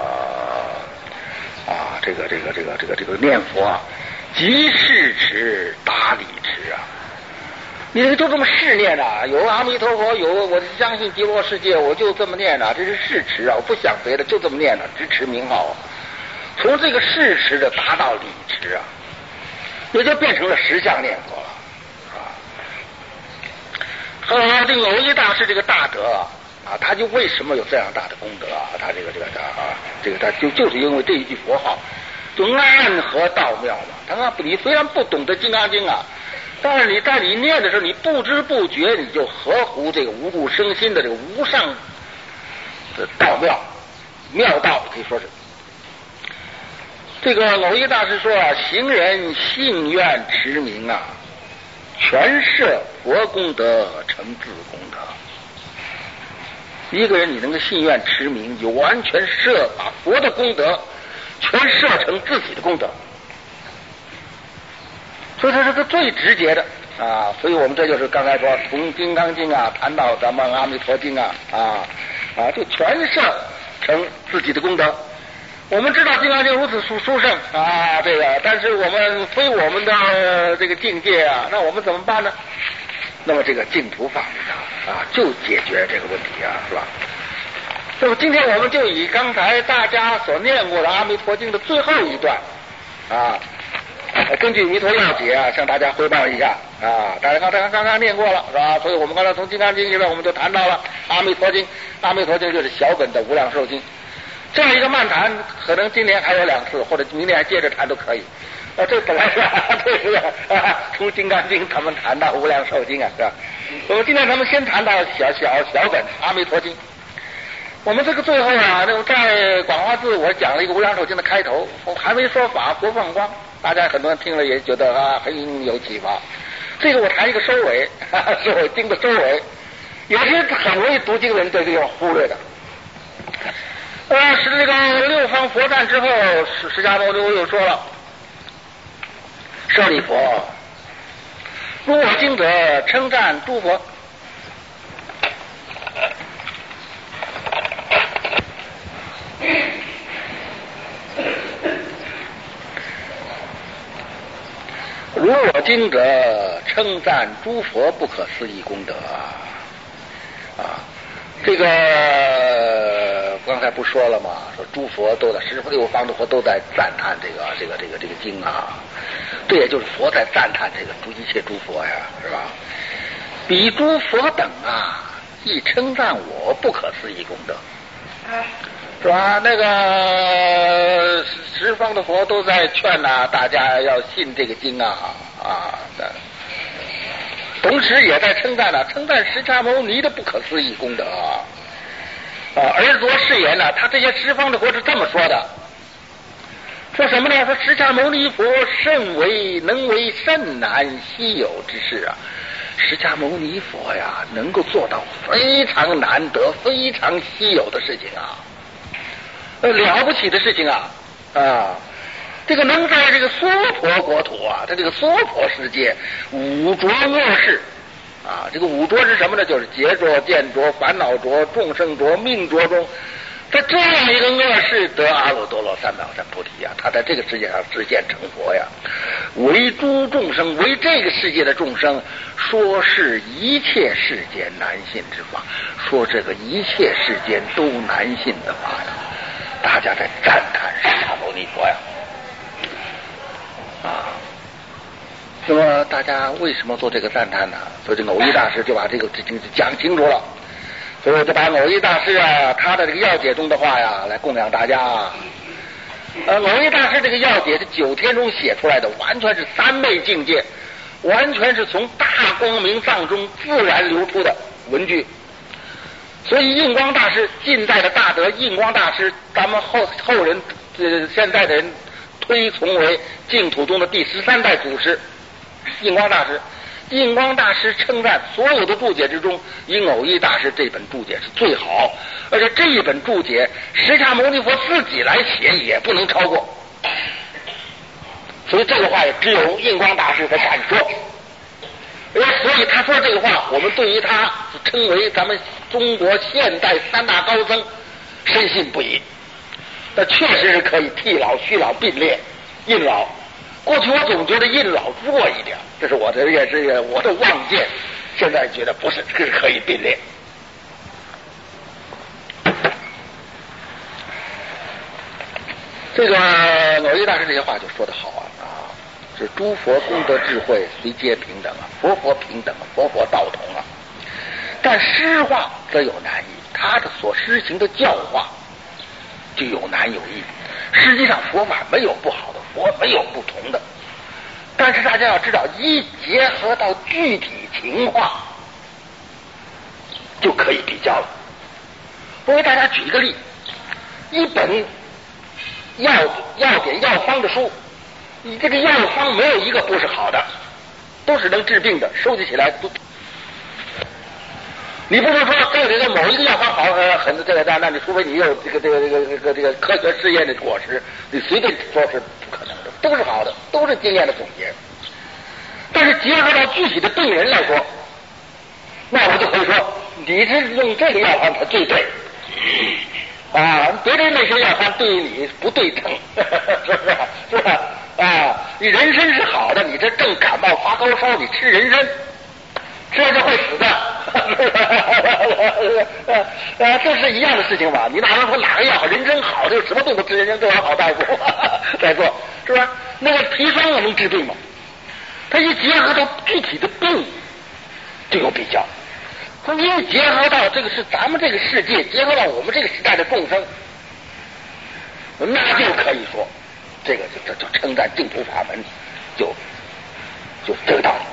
啊，这个这个这个这个这个念佛啊，即是持达理持啊。你这个就这么试念啊，有阿弥陀佛，有我相信极乐世界，我就这么念啊，这是试持啊，我不想别的，就这么念啊，只持名号啊。从这个试持的达到理持啊，也就变成了实相念佛了啊。这个偶一大师这个大德啊，啊，他就为什么有这样大的功德啊？他这个这个啊，这个他就就是因为这一句佛号，就暗合道妙嘛。他说你虽然不懂得《金刚经》啊，但是你在你念的时候，你不知不觉你就合乎这个无故生心的这个无上的道妙妙道，可以说是。这个偶一大师说啊，行人信愿持名啊，全摄佛功德成自功德。一个人你能够信愿持名，就完全摄把佛的功德全摄成自己的功德。所以这是个最直接的啊，所以我们这就是刚才说从《金刚经》啊谈到咱们《阿弥陀经》啊啊啊，就全摄成自己的功德。我们知道《金刚经》如此殊殊胜啊，这个，但是我们非我们的这个境界啊，那我们怎么办呢？那么这个净土法门啊啊，就解决这个问题啊，是吧？那么今天我们就以刚才大家所念过的《阿弥陀经》的最后一段啊。根据弥陀要解啊，向大家汇报一下啊。大家刚才刚刚念过了，是吧？所以我们刚才从《金刚经》里面我们就谈到了《阿弥陀经》，《阿弥陀经》就是小本的《无量寿经》。这样一个漫谈，可能今年还有两次，或者明年还接着谈都可以。啊，这本来是这是啊，从《金刚经》他们谈到《无量寿经》啊，是吧？我们今天他们先谈到小小小本《阿弥陀经》。我们这个最后啊，那在广化寺我讲了一个《无量寿经》的开头，我还没说法，佛放光。大家很多人听了也觉得啊很有启发。这个我谈一个收尾，哈哈，收尾经的收尾，有些很容易读经的人对这个忽略的。呃，是这个六方佛赞之后，释释迦牟尼又说了：“舍利弗，如我经者称赞诸佛。”如我经者称赞诸佛不可思议功德啊！这个刚才不说了吗？说诸佛都在十六方的佛都在赞叹这个这个这个这个经啊，这也就是佛在赞叹这个诸一切诸佛呀，是吧？彼诸佛等啊，亦称赞我不可思议功德。是吧？那个十方的佛都在劝呐、啊，大家要信这个经啊啊！同时也在称赞呢、啊，称赞释迦牟尼的不可思议功德啊！啊，而作是言呢、啊，他这些十方的佛是这么说的，说什么呢？说释迦牟尼佛甚为能为甚难稀有之事啊！释迦牟尼佛呀，能够做到非常难得、非常稀有的事情啊！呃，了不起的事情啊啊！这个能在这个娑婆国土啊，在这个娑婆世界五浊恶世啊，这个五浊是什么呢？就是劫浊、见浊、烦恼浊、众生浊、命浊中，在这样一个恶世得阿耨多罗三藐三菩提啊，他在这个世界上实现成佛呀，为诸众生，为这个世界的众生，说是一切世间难信之法，说这个一切世间都难信的法呀。大家在赞叹释迦牟尼佛呀，啊，那么大家为什么做这个赞叹呢？所以这偶一大师就把这个事情讲清楚了，所以我就把偶一大师啊他的这个要解中的话呀来供养大家。呃，偶一大师这个要解是九天中写出来的，完全是三昧境界，完全是从大光明藏中自然流出的文句。所以印光大师，近代的大德印光大师，咱们后后人呃现在的人推崇为净土宗的第十三代祖师印光大师， 印光大师称赞所有的注解之中，以偶益大师这本注解是最好，而且这一本注解释迦牟尼佛自己来写也不能超过，所以这个话也只有印光大师才敢说。所以他说这个话，我们对于他称为咱们中国现代三大高僧深信不疑。那确实是可以替老虚老并列，印老。过去我总觉得印老弱一点，这是我的也是我的妄见，现在觉得不是，这是可以并列。这个偶益大师这些话就说得好啊啊，是诸佛功德智慧虽皆平等啊，佛佛平等啊，佛佛道同啊。但施化则有难易，他的所施行的教化就有难有易。实际上佛法没有不好的，佛没有不同的，但是大家要知道，一结合到具体情况就可以比较了。我给大家举一个例，一本药药典药方的书，你这个药方没有一个不是好的，都是能治病的，收集起来都。你不是说这个这个某一个药方好呃很这个那那你除非你有这个这个这个这个这个科学试验的果实，你随便说是不可能的，都是好的，都是经验的总结。但是结合到具体的病人来说，那我就可以说你是用这个药方它最对啊，别人那些药方对于你不对称，是不是？是吧？啊，你人参是好的，你这正感冒发高烧，你吃人参。吃了就会死的，呃，这是一样的事情吧？你哪能说哪个药好？人参好，就什么病都治人参，这玩意好大夫在做，是吧？那个砒霜能治病吗？它一结合到具体的病，就有比较。它一结合到这个是咱们这个世界，结合到我们这个时代的众生，那就可以说，这个就就称赞净土法门，就就这个道理。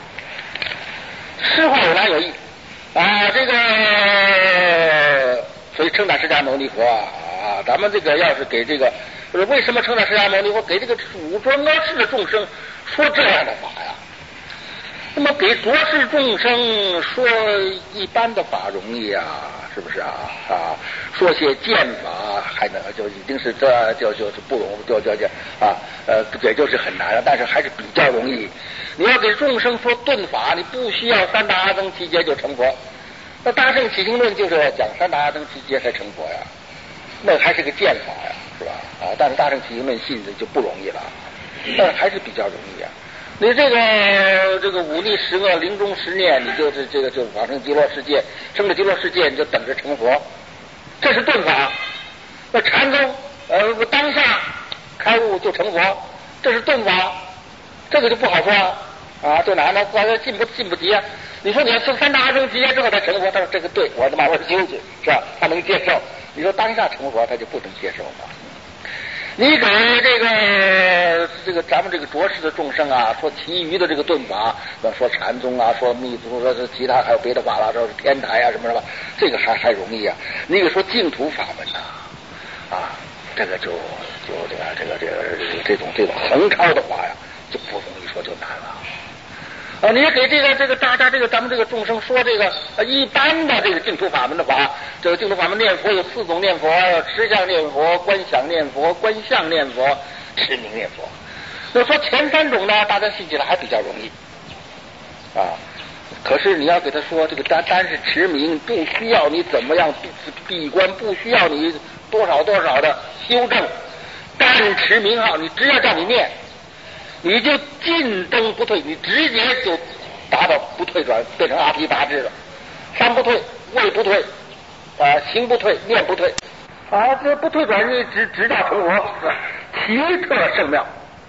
施化有难有易啊，这个所以称赞释迦牟尼佛啊，咱们这个要是给这个，为什么称赞释迦牟尼佛？给这个五浊恶世的众生说这样的法呀？那么给浊世众生说一般的法容易啊，是不是啊？啊，说些剑法还能就一定是这就就是不容就就就啊呃也就是很难了，但是还是比较容易。你要给众生说顿法，你不需要三大阿僧祇劫就成佛。那大乘起行论就是讲三大阿僧祇劫才成佛呀，那还是个剑法呀，是吧？啊，但是大乘起行论信的就不容易了，但是还是比较容易啊。你这个这个五逆十恶临终十念，你就是这个就往生极乐世界，生了极乐世界你就等着成佛，这是顿法。那禅宗呃当下开悟就成佛，这是顿法。这个就不好说啊，啊，这哪呢？进不进不及啊？你说你要是三大阿僧祇劫之后才成佛，他说这个对，我他妈我修去是吧？他能接受。你说当下成佛，他就不能接受嘛。你给这个这个咱们这个浊世的众生啊，说其余的这个顿法，说禅宗啊，说密宗，说其他还有别的法了，说是天台啊什么什么，这个还还容易啊。你给说净土法门呐，啊，这个就就这个这个这个这种这种横超的话呀。就不容易说就难了啊！你给这个这个大家这个咱们这个众生说这个呃一般的这个净土法门的话，这个净土法门念佛有四种念佛：持相念佛、观想念佛、观相念佛、持名念佛。那说前三种呢，大家信起来还比较容易啊。可是你要给他说这个单单是持名，不需要你怎么样闭闭关，不需要你多少多少的修正，单持名号，你只要叫你念。你就进登不退，你直接就达到不退转，变成阿毗达智了。三不退，位不退，啊，行不退，念不退，啊，这不退转你直直到成佛，奇特圣妙，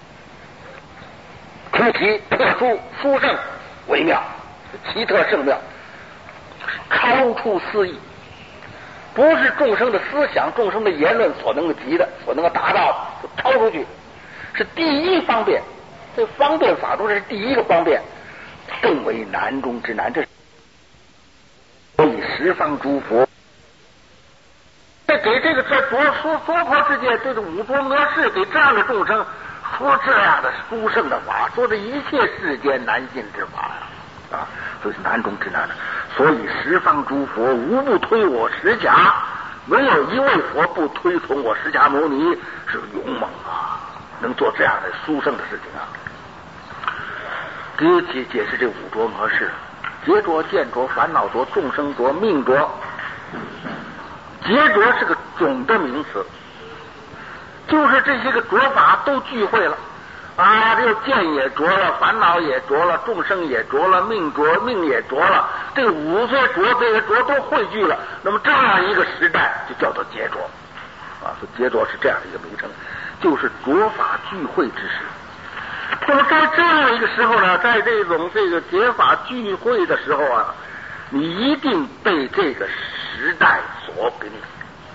出奇特殊殊胜微妙，奇特圣妙，超出思议，不是众生的思想、众生的言论所能够及的，所能够达到，超出去，是第一方便。这方便法中这是第一个方便，更为难中之难。这是所以十方诸佛在给这个这说说娑婆世界对着五浊恶世给这样的众生说这样的殊胜的法，说这一切世间难信之法呀。 啊，所以难中之难的。所以十方诸佛无不推我释迦，没有一位佛不推崇我释迦牟尼是勇猛啊，能做这样的殊胜的事情啊。第一题解释这五浊模式：劫浊、见浊、烦恼浊、众生浊、命浊。劫浊是个总的名词，就是这些个浊法都聚会了啊，这个见也浊了，烦恼也浊了，众生也浊了，命浊命也浊了，这五些浊这些浊都汇聚了，那么这样一个时代就叫做劫浊啊，所以劫浊是这样的一个名称，就是浊法聚会之时。那么在这样一个时候呢，在这种这个劫法聚会的时候啊，你一定被这个时代所给你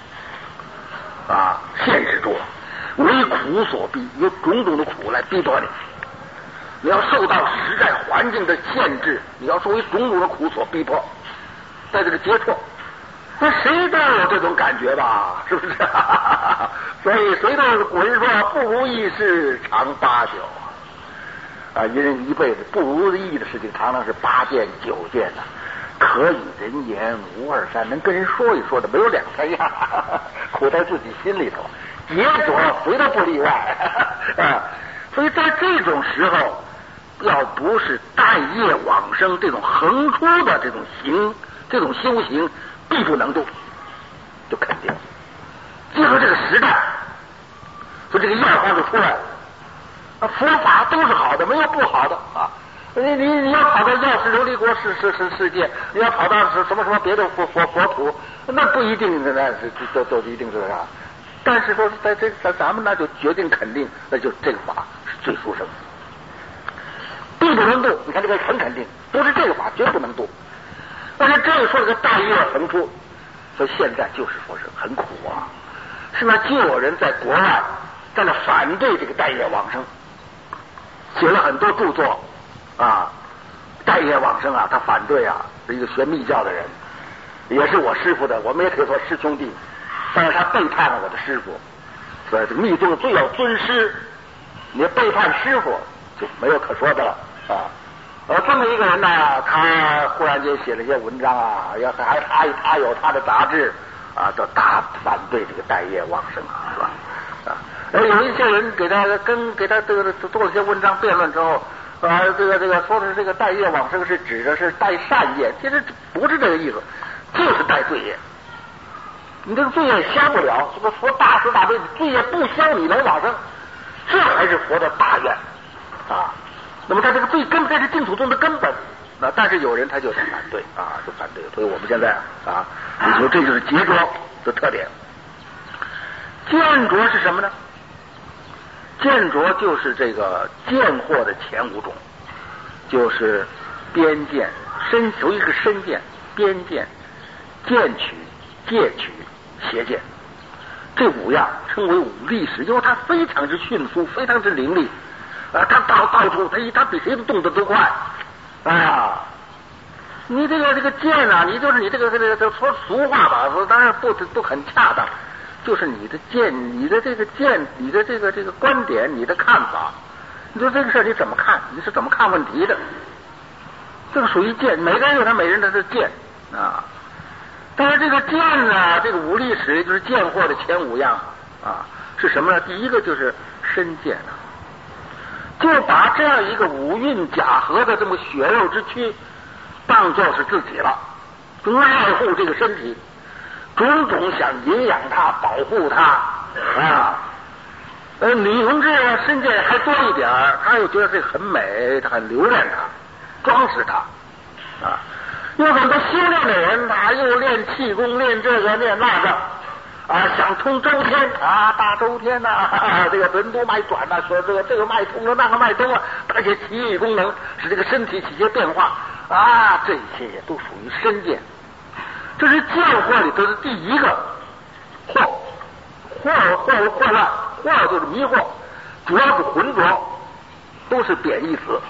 啊限制住了，为苦所逼，有种种的苦来逼迫你，你要受到时代环境的限制，你要受为种种的苦所逼迫，在这个接触，那谁都有这种感觉吧，是不是？所以谁都有古人说不如意事常八九啊，一人一辈子不如意的事情常常是八件九件的。可以人言无二三，能跟人说一说的没有两三样，苦在自己心里头，劫浊谁都不例外啊。所以在这种时候，要不是待业往生这种横出的这种行，这种修行，必不能度，就肯定。结合这个时代，所以这个样方就出来了。佛法都是好的，没有不好的啊。你你你要跑到药师琉璃国世世世世界，你要跑到什么什么别的佛佛佛土，那不一定，那是都都一定是啥。但是说在这在咱们那就决定肯定，那就这个法是最殊胜，并不能度。你看这个很肯定，不是这个法绝不能度。但是这个说这个大业横出，所以现在就是说是很苦啊。是那就有人在国外在那反对这个待业往生，写了很多著作。啊，待业往生啊，他反对啊，是一个学密教的人，也是我师傅的，我们也可以说师兄弟，但是他背叛了我的师傅，所以这密宗最要尊师，你背叛师傅就没有可说的了啊。而这么一个人呢，他忽然间写了一些文章啊，要还他他有他的杂志啊，都大反对这个待业往生啊，是吧？啊，而有一些人给他跟给他这个做了些文章辩论之后。啊，这个这个说的是这个待业往生是指的是待善业，其实不是这个意思，就是待罪业。你这个罪业消不了，这个佛大慈大悲，罪业不消你能往生，这还是佛的大愿啊。那么他这个最根本，这是净土宗的根本。那但是有人他就是反对啊，就反对。所以我们现在啊，你说这就是劫浊的特点。见浊是什么呢？见浊就是这个见惑的前五种，就是边见、身有一个身见、边见、见取、戒取、邪见，这五样称为五力识，因为它非常之迅速，非常之凌厉啊！它到到处，它它比谁都动得都快啊！你这个这个见啊，你就是你这个这个这说俗话吧，说当然不不很恰当。就是你的见，你的这个见，你的这个这个观点，你的看法，你说这个事儿你怎么看？你是怎么看问题的？这个属于见，每个人有他每个人的见啊。但是这个见呢，这个五力识就是见惑的前五样啊，是什么呢？第一个就是身见啊，就把这样一个五蕴假合的这么血肉之躯当作是自己了，就爱护这个身体。种种想营养它、保护它啊，呃，女同志呢身见还多一点儿，她又觉得这个很美，她很留恋它，装饰它啊。有很多修炼的人，他又练气功，练这个练那个啊，想通周天啊，大周天呐、啊，这个任督脉转呐，说这个这个脉通了，那个脉通了，而且奇异功能使这个身体起些变化啊，这些也都属于身见。这是见惑里头的第一个惑，惑惑惑乱，惑就是迷惑，主要是浑浊，都是贬义词。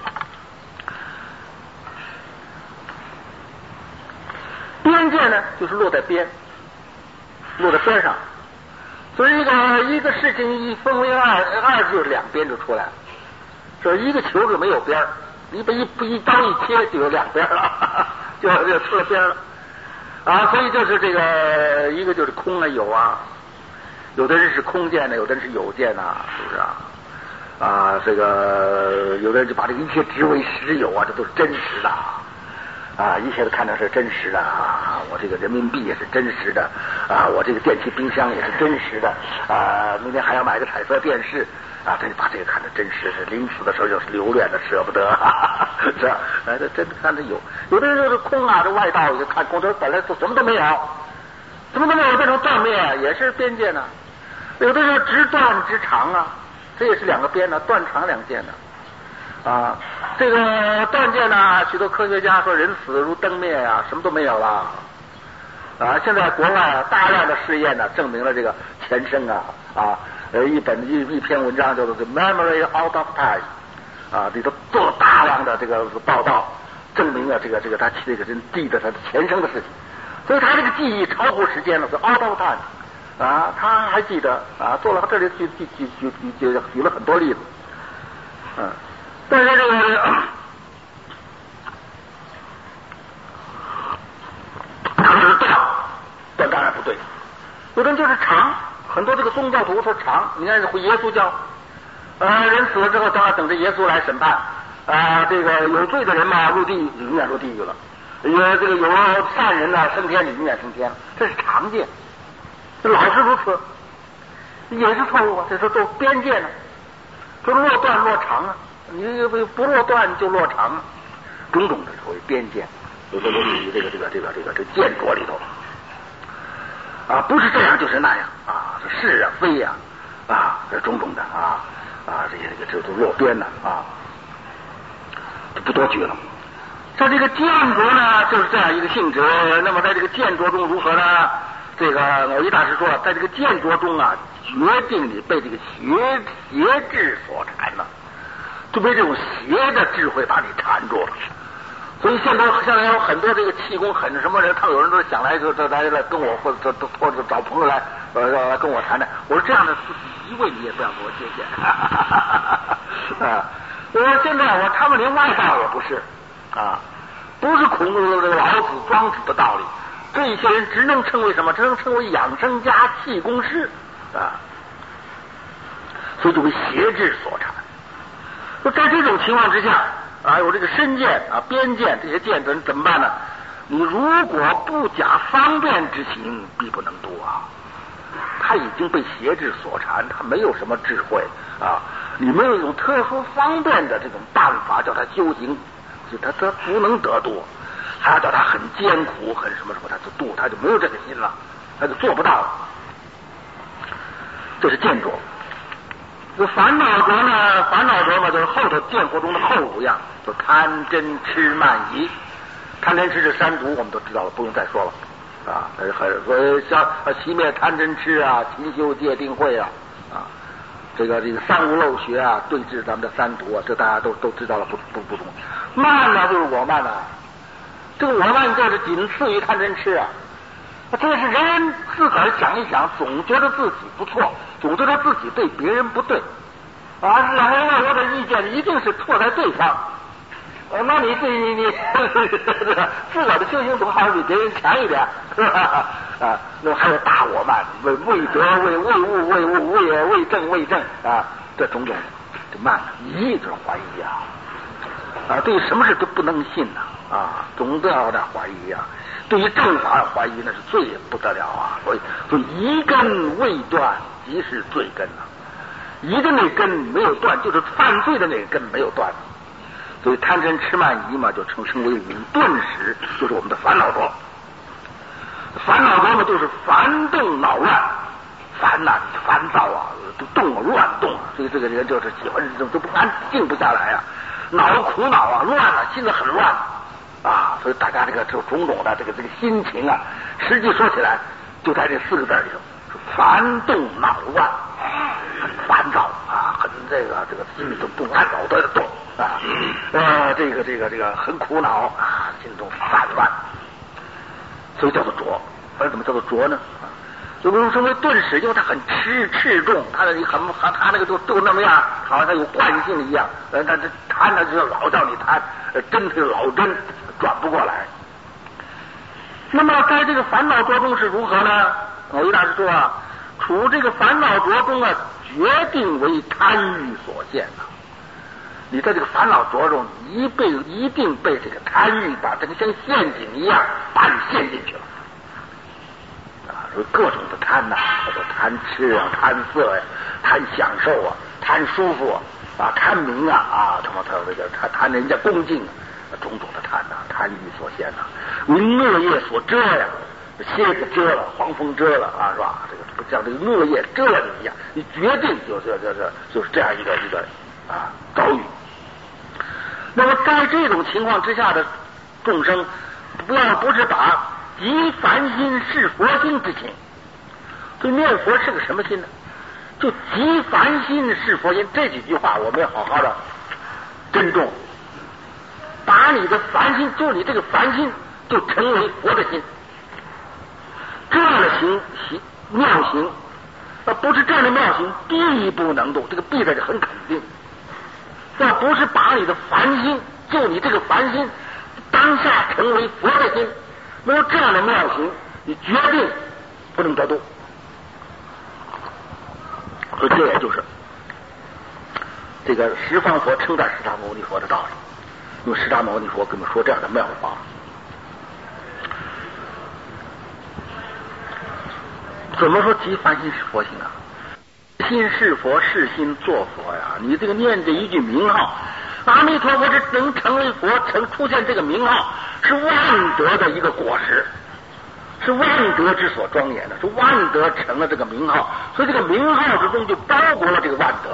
边界呢，就是落在边，落在边上。所以一个一个事情一分为二，二就是两边就出来了。所以一个球是没有边儿， 你把一一刀一切就有两边了，就就出了边了啊！所以就是这个一个就是空啊有啊，有的人是空见的，有的人是有见呐、啊，是不是啊？啊，这个有的人就把这个一切执为实有啊，这都是真实的啊，一切都看成是真实的啊，我这个人民币也是真实的啊，我这个电器冰箱也是真实的啊，明天还要买个彩色电视啊，他就把这个看成真实，是临死的时候就是留恋的舍不得，哈哈是吧？哎，这真看着有，有的人就是空啊，这外道就看空，这本来就什么都没有，什么都没有变成断灭，也是边界呢。有的是直断直长啊，这也是两个边呢，断长两见呢。啊，这个断见呢，许多科学家说人死如灯灭啊，什么都没有了。啊，现在国外大量的试验呢，证明了这个前生啊啊，呃，一本一一篇文章叫做《The Memory Out of Time》啊，里头做了大量的这个报道，证明了这个这个他这个人记得他的前生的事情，所以他这个记忆超乎时间了，是 out of time 啊，他还记得啊，做了这里举举举举举举了很多例子，嗯。但是这个，他是断，断当然不对。有的人就是长，很多这个宗教徒说长，你看回耶稣教，呃，人死了之后，当然等着耶稣来审判，啊，这个有罪的人嘛，入地狱永远入地狱了；有这个有善人呢，升天里永远升天了，这是常见，这老是如此，也是错误啊，这是做边界呢，说落断落长啊。你不不落断就落长，种种的所谓边界，有的都属于这个这个这个这个这个见着里头啊，不是这样就是那样啊，这是啊非呀 啊, 啊，这种种的啊啊，这些这个这都落边了啊，就不多举了。在这个见着呢，就是这样一个性质。那么在这个见着中如何呢？这个偶一大师说，在这个见着中啊，决定你被这个邪邪智所缠了。就被这种邪的智慧把你缠住了，所以现在现在有很多这个气功很什么人，他们有人都想来就这来来跟我或者或者找朋友来呃来跟我谈谈。我说这样的一位你也不要给我借鉴啊！我说现在我他们连外道也不是啊，不是孔子这个老子庄子的道理，这一些人只能称为什么？只能称为养生家气功师啊，所以就被邪智所缠。就在这种情况之下啊，有这个身见啊、边见这些见怎怎么办呢？你如果不假方便之行，必不能度啊。他已经被邪智所缠，他没有什么智慧啊。你没有一种特殊方便的这种办法叫他修行，就他他不能得度，还要叫他很艰苦、很什么什么，他就度，他就没有这个心了，他就做不到了。这是见着。这烦恼着呢，烦恼着嘛，就是后头见惑中的后五样，就贪嗔痴慢疑。贪嗔痴是三毒，我们都知道了，不用再说了啊。很所以像熄灭贪嗔痴啊，勤修戒定慧啊啊，这个这个三无漏学啊，对治咱们的三毒啊，这大家都都知道了，不不不懂。慢呢，就是我慢呢、啊，这个我慢就是仅次于贪嗔痴啊。这是人自个儿想一想，总觉得自己不错，总觉得自己对别人不对，啊，两个人有点意见，一定是错在对方。呃，那你对你你自个儿的修行总好像比别人强一点，是吧？啊，那还有大我慢，为为德为为物为物为为正为正啊，这种种这慢疑就是怀疑啊，啊，对什么事都不能信呐 啊, 啊，总都要有点怀疑啊。对于正法怀疑那是最不得了啊！所以，所以一根未断即是罪根啊！一个那根没有断，就是犯罪的那根没有断。所以贪嗔痴慢疑嘛，就称称为五钝使，就是我们的烦恼着。烦恼着嘛，就是烦动恼乱，烦呐、啊，烦躁啊，都动啊，乱动啊。所以这个人就是喜欢这种都不安静不下来啊，恼苦恼啊，乱啊，心里很乱。啊，所以大家这个这种种的这个这个心情啊，实际说起来就在这四个字里头，烦动恼乱，很烦躁啊，很这个这个心里头不安扰的动啊，呃，这个这个这个很苦恼啊，心中烦乱，所以叫做浊。而怎么叫做浊呢？啊， 就比如称为顿使，因为它很持持重，它的很和它那个都都那么样，好像有惯性一样。呃，它这弹它就老叫你弹，针它就老针，转不过来。那么在这个烦恼着中是如何呢？我一大师说啊，处这个烦恼着中啊，决定为贪欲所陷呐、啊。你在这个烦恼着中，一被一定被这个贪欲把这个像陷阱一样把你陷进去了。啊，说各种的贪呐、啊，叫做贪吃啊，贪色呀、啊，贪享受啊，贪舒服啊，啊贪名啊啊，什么他这个贪贪人家恭敬啊，种种的贪呐、啊，贪欲所陷呐、啊，为恶业所遮呀、啊，蝎子遮了，黄蜂遮了啊，是吧？这个不像这个恶业遮了你一样，你决定就是就是就是这样一个一个啊遭遇。那么在这种情况之下的众生，不要不是把即凡心是佛心之情，所以念佛是个什么心呢？就即凡心是佛心这几句话，我们要好好的珍重。把你的凡心，就你这个凡心，就成为佛的心，这样的行行妙行，那不是这样的妙行，必不能度。这个必在这很肯定。那不是把你的凡心，就你这个凡心，当下成为佛的心，没有这样的妙行，你决定不能得度。所以这也就是这个十方佛称赞释迦牟尼佛的道理。因为释迦牟尼佛跟我们说这样的妙法，怎么说即凡心是佛心啊？心是佛，是心做佛呀！你这个念这一句名号，阿弥陀佛，这能成为佛，成出现这个名号，是万德的一个果实，是万德之所庄严的，是万德成了这个名号，所以这个名号之中就包裹了这个万德。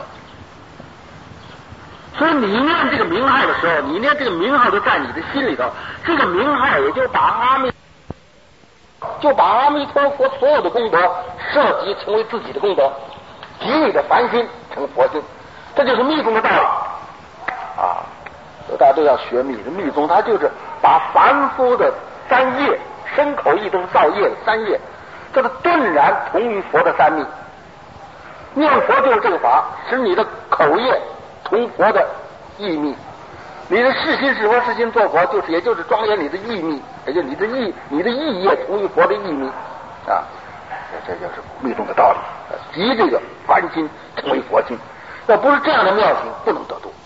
所以你念这个名号的时候，你念这个名号就在你的心里头，这个名号也就把阿弥就把阿弥陀佛所有的功德涉及成为自己的功德。即你的凡心成佛心，这就是密宗的道理啊！大家都要学密，密宗它就是把凡夫的三业，身口意都是造业的三业，这个顿然同于佛的三密。念佛就是这个法，使你的口业同佛的意密，你的世心是佛，世心做佛，就是也就是庄严你的意密，也就是你的意你的意业同于佛的意密啊！这就是密宗的道理。即这个凡心成为佛心，要不是这样的妙行，不能得度。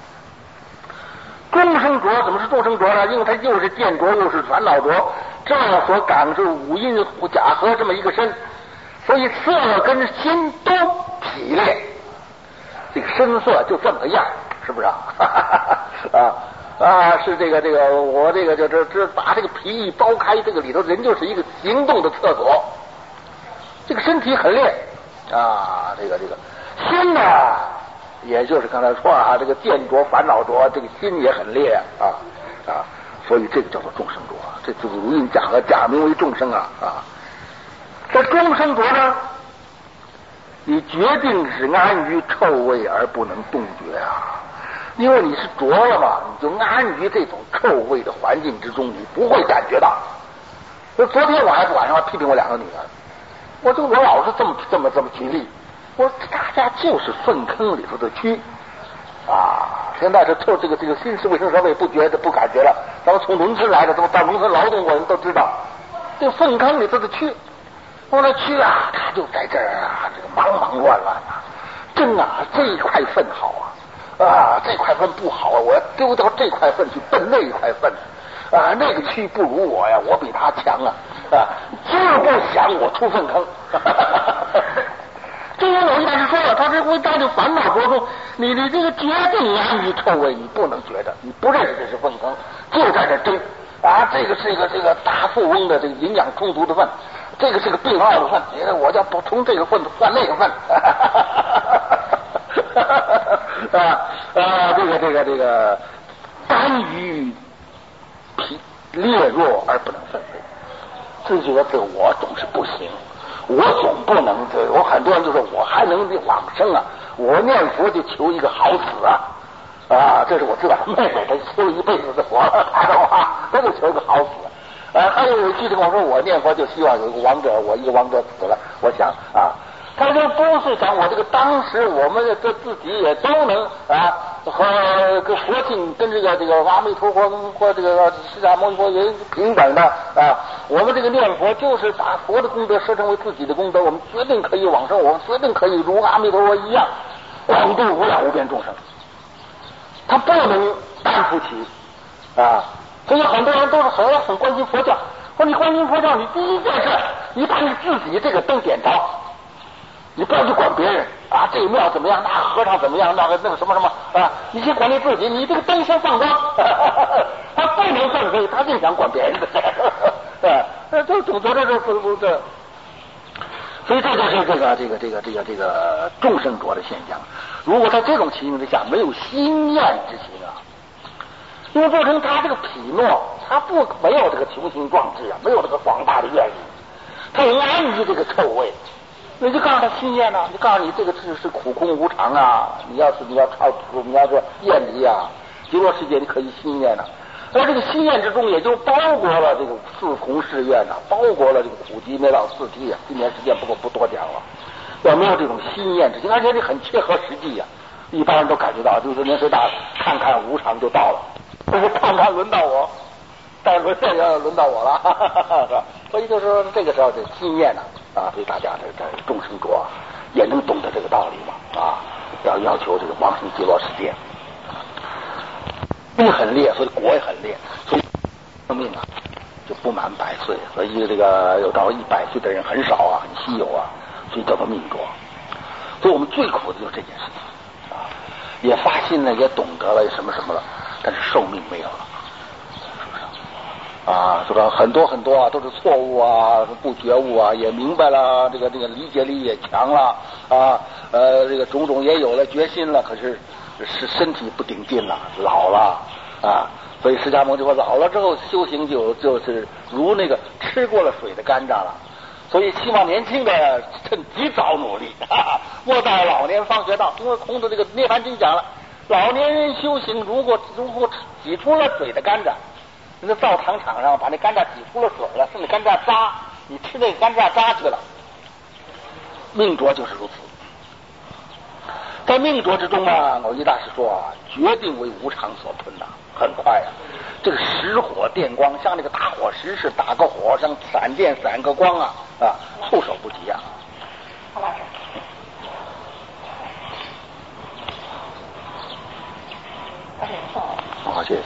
众生着怎么是众生着呢？因为它又是见着又是烦恼着，这样所感是五阴假合这么一个身，所以色跟心都匹列。这个身色就这么个样，是不是啊？啊啊，是这个这个，我这个就这这把这个皮一剥开，这个里头人就是一个行动的厕所。这个身体很烈啊，这个这个心呢，也就是刚才说啊，这个见着烦恼着，这个心也很烈啊啊，所以这个叫做众生着，这就是如印假合，假名为众生啊啊。这众生着呢，你决定是安于臭味而不能动觉啊，因为你是着了嘛，你就安于这种臭味的环境之中，你不会感觉到。昨天我还晚上还批评我两个女儿。我就我老是这么这么这么举例，我说大家就是粪坑里头的蛆啊！现在是臭这个这个新市卫生设备不觉得不感觉了，咱们从农村来的，都到农村劳动过人都知道，这个粪坑里头的蛆，我说蛆啊，它就在这儿啊，这个忙忙乱乱啊，真啊，这一块粪好啊，啊，这块粪不好啊，我要丢到这块粪去奔那一块粪。啊，那个蛆不如我呀，我比他强啊！啊，就不想我出粪坑。这个我一开始说了，他这回到这烦恼着中，你你这个决定安于臭味，你不能觉得，你不认识这是粪坑，就在这争啊！这个是一个这个大富翁的这个营养充足的粪，这个是个病号的粪，你看我要不从这个粪换那个粪。啊啊，这个这个这个甘于疲烈弱而不能奋飞，自觉得我总是不行，我总不能，我很多人就说我还能往生啊，我念佛就求一个好死啊，啊，这是我自个儿妹妹，她修一辈子的佛，她的话，她就求一个好死啊，还有一句这个我说我念佛就希望有一个亡者，我一个亡者死了，我想啊，他就不是想我这个当时我们这自己也都能啊和个佛性跟这个这个阿弥陀佛或这个释迦牟尼佛也平等的啊，我们这个念佛就是把佛的功德设成为自己的功德，我们决定可以往生，我们决定可以如阿弥陀佛一样广度无量无边众生，他不能担负起啊。所以很多人都是很很关心佛教，说你关心佛教，你第一件事你把你自己这个灯点着，你不要去管别人啊，这个庙怎么样，那个和尚怎么样，那个那个什么什么啊，你先管你自己，你这个灯先放光。他不能放飞，他就想管别人的，啊，这总觉得这不不这，所以这就是这个这个这个这个这个众生浊的现象。如果在这种情形之下没有心愿之心啊，因为做成他这个匹诺，他不没有这个雄心壮志啊，没有这个广大的愿意，他很安于这个臭味。你就告诉他心愿啊，你告诉你这个是是苦空无常啊，你要是你要超出，你要是厌离啊，极乐世界你可以心愿啊。而这个心愿之中，也就包括了这个四弘誓愿呐、啊，包括了这个苦集灭道四谛啊。今年时间不够，不多讲了。要没有这种心愿之心，而且这很切合实际呀、啊，一般人都感觉到，就是年岁大了，看看无常就到了。不是看看轮到我，但是现在要轮到我了，哈哈哈哈是吧？所以就是说这个时候这心愿呢啊，所以大家这这众生浊也能懂得这个道理嘛啊，要要求这个往生极乐世界。命很烈，所以国也很烈，所以生命啊就不满百岁，所以这个有到一百岁的人很少啊，很稀有啊，所以叫做命浊。所以我们最苦的就是这件事情啊，也发心了，也懂得了什么什么了。但是寿命没有了，是不是啊？是吧？很多很多啊，都是错误啊，不觉悟啊，也明白了，这个这个理解力也强了啊，呃，这个种种也有了决心了，可是是身体不顶劲了，老了啊。所以释迦牟尼佛老了之后修行就就是如那个吃过了水的甘蔗了。所以希望年轻的趁及早努力，哈哈，莫到老年方学道。因为孔子这个涅槃经讲了。老年人修行，如果如果挤出了水的甘蔗，那灶堂场上把那甘蔗挤出了水了，剩下甘蔗渣，你吃那个甘蔗渣去了。命浊就是如此。在命浊之中啊，耦一大师说啊，决定为无常所吞呐、啊，很快啊。这个石火电光，像那个打火石是打个火，像闪电闪个光啊啊，措手不及啊。好吧。好，谢谢。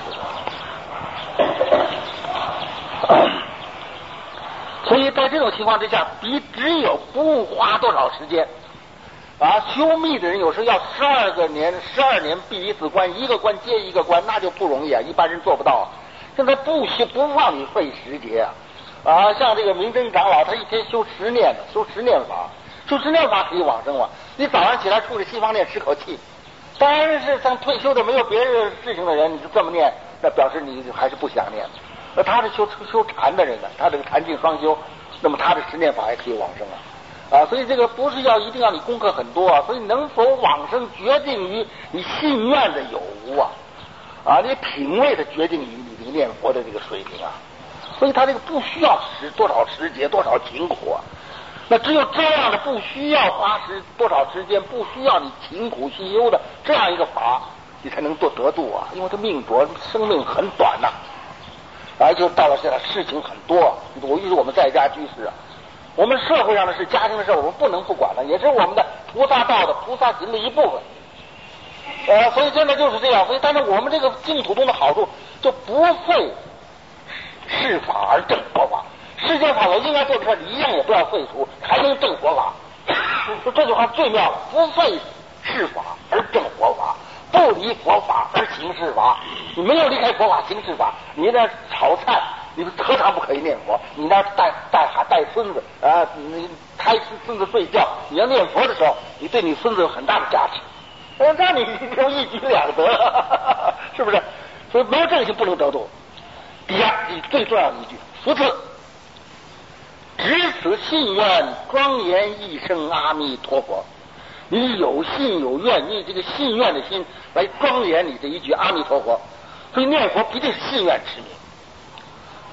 所以在这种情况之下，你只有不花多少时间啊，修密的人有时候要十二个年，十二年闭一次关，一个关接一个关，那就不容易啊，一般人做不到。现在不修不让你费时节啊，啊，像这个明真长老，他一天修十念的，修十念法，修十念法可以往生啊。你早上起来冲着西方念十口气。当然是像退休的没有别的事情的人，你就这么念，那表示你还是不想念。那他是修修禅的人呢，他这个禅净双修，那么他的十念法也可以往生啊啊！所以这个不是要一定要你功课很多啊，所以能否往生决定于你信愿的有无啊啊！你品味的决定于你这个念佛的这个水平啊，所以他这个不需要时多少时节多少勤苦啊。那只有这样的不需要花时多少时间，不需要你勤苦细忧的这样一个法，你才能做得度啊！因为他命浊，生命很短呐、啊，而且到了现在事情很多、啊。我于是我们在家居士啊，我们社会上的事、家庭的事，我们不能不管了，也是我们的菩萨道的菩萨行的一部分。呃，所以现在就是这样。所以，但是我们这个净土宗的好处，就不费事法而正佛法。世界上我应该做的事，你一样也不要废除，还能正佛法。说这句话最妙了，不费事法而正佛法，不离佛法而行事法。你没有离开佛法行事法，你那炒菜，你何尝不可以念佛？你那带带孩带孙子啊，你胎孙子睡觉，你要念佛的时候，你对你孙子有很大的价值。呃，那你就一举两得，是不是？所以没有这个就不能得度。第二，你最重要的一句，福字。只此信愿，庄严一生阿弥陀佛。你有信有愿，你这个信愿的心来庄严你这一句阿弥陀佛。所以念佛必定是信愿持名。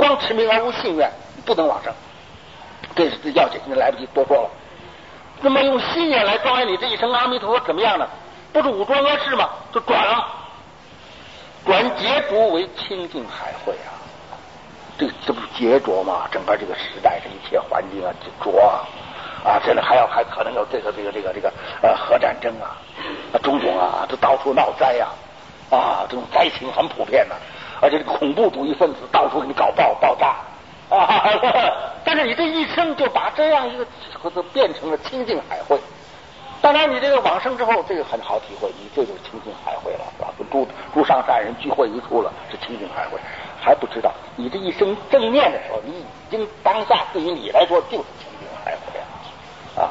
光持名而无信愿，不能往生。这是要紧，来不及多说了。那么用信念来庄严你这一生阿弥陀佛怎么样呢？不是五浊恶世吗？就转了，转劫浊为清净海会啊！这这不是劫浊吗？整个这个时代，这一切环境啊，浊啊啊！这里还要还可能有这个这个这个这个呃核战争啊，啊种种啊，这到处闹灾呀啊, 啊，这种灾情很普遍的、啊，而且这个恐怖主义分子到处给你搞爆爆炸啊！但是你这一生就把这样一个或者变成了清净海会。当然，你这个往生之后，这个很好体会，你这就是清净海会了，是吧？跟诸诸上善人聚会一处了，是清净海会。还不知道，你这一生正念的时候，你已经当下对于你来说就是清净海会啊！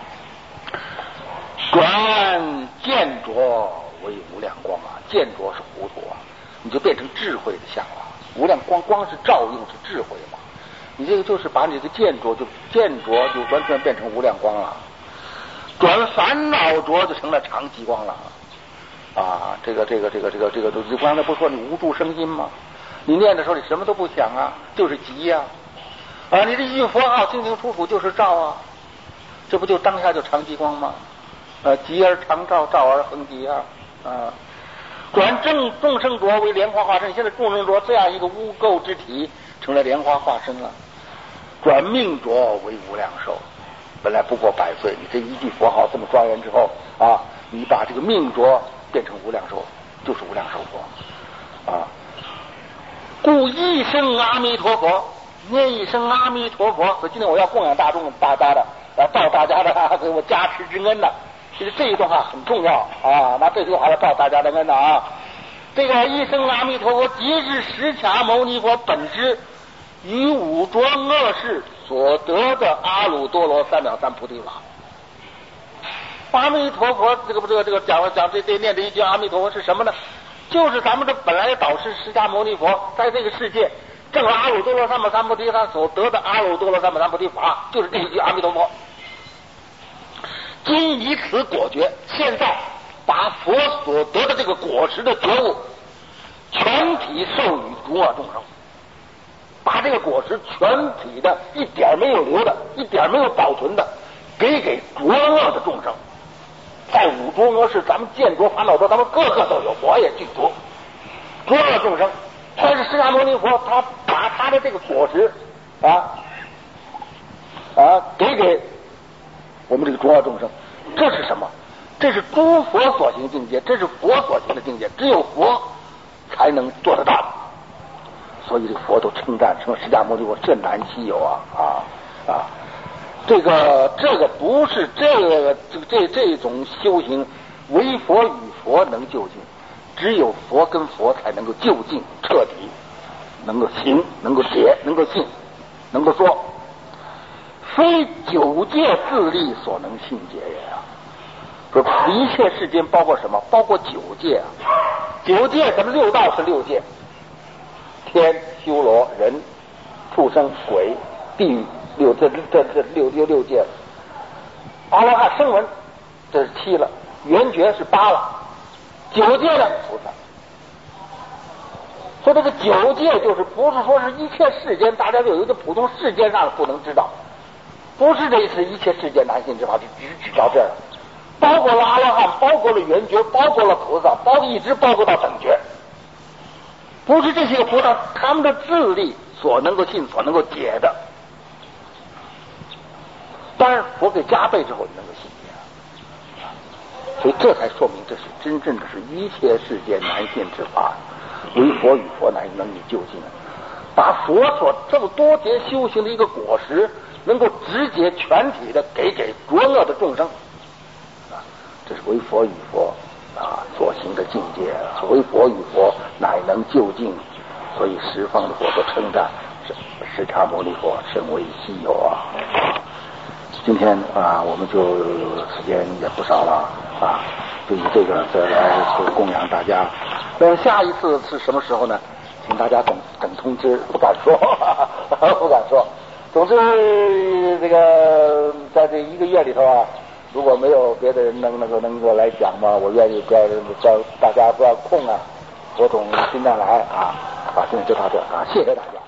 转见浊为无量光啊，见浊是糊涂啊，你就变成智慧的相了。无量光光是照应是智慧嘛，你这个就是把你这个见浊就见浊就完全变成无量光了。转烦恼浊就成了常寂光了啊！这个这个这个这个这个，你刚才不说你无住生心吗？你念的时候你什么都不想啊，就是寂呀啊！啊，你这一句佛号清清楚楚就是照啊，这不就当下就常寂光吗？啊，寂而常照，照而恒寂啊！啊，转正众生浊为莲花化身，现在众生浊这样一个污垢之体成了莲花化身了。转命浊为无量寿。本来不过百岁，你这一句佛号这么庄严之后啊，你把这个命浊变成无量寿，就是无量寿佛啊。故一声阿弥陀佛，念一声阿弥陀佛。所以今天我要供养大众大家的，来报大家的给我加持之恩的。其实这一段话很重要啊，拿这句话来报大家的恩的啊。这个一声阿弥陀佛，即是释迦牟尼佛本知于五浊恶世所得的阿耨多罗三藐三菩提法。阿弥陀佛，这个不这个这个讲讲这这念这一句阿弥陀佛是什么呢？就是咱们的本来的导师释迦牟尼佛在这个世界证了阿耨多罗三藐三菩提，他所得的阿耨多罗三藐三菩提法，就是这一句阿弥陀佛。今以此果觉，现在把佛所得的这个果实的觉悟全体授予诸恶众生。把这个果实全体的一点没有留的，一点没有保存的，给给浊恶的众生。在五浊恶世，咱们见浊烦恼多，咱们个个都有，我也具足。浊恶众生，但是释迦牟尼佛他把他的这个果实啊啊给给我们这个浊恶众生，这是什么？这是诸佛所行境界，这是佛所行的境界，只有佛才能做得到。所以这个佛都称赞说释迦牟尼佛甚难稀有啊啊啊！这个这个不是这个这这这种修行，唯佛与佛能究竟，只有佛跟佛才能够究竟彻底，能够行，能够解，能够信，能够说，非九界自力所能信解也啊！说一切世间包括什么？包括九界啊！九界什么？六道是六界。天、修罗、人、畜生、鬼、地狱，六这这这六六六界了。阿罗汉声闻这是七了，圆觉是八了，九界呢菩萨。说这个九界就是不是说是一切世间大家就有一个普通世间上不能知道，不是这是一切世间难信之法，就只举到这儿了，包括了阿罗汉，包括了圆觉，包括了菩萨，包括一直包括到等觉。不是这些个菩萨他们的智力所能够信所能够解的，当然佛给加倍之后你能够信解，所以这才说明这是真正的是一切世间难信之法，唯佛与佛乃能以究竟，把佛所这么多劫修行的一个果实能够直接全体的给给浊恶的众生啊，这是唯佛与佛啊，所行的境界，唯佛与佛乃能究竟，所以十方的佛都称赞释迦牟尼佛甚为稀有啊！今天啊，我们就时间也不少了啊，就以这个再来供养大家。那下一次是什么时候呢？请大家等等通知，不敢说，不敢说。总之，这个在这一个月里头啊。如果没有别的人能能够能够来讲嘛，我愿意叫叫大家不要空啊，我总尽量来啊，啊，今天就到这啊，谢谢大家。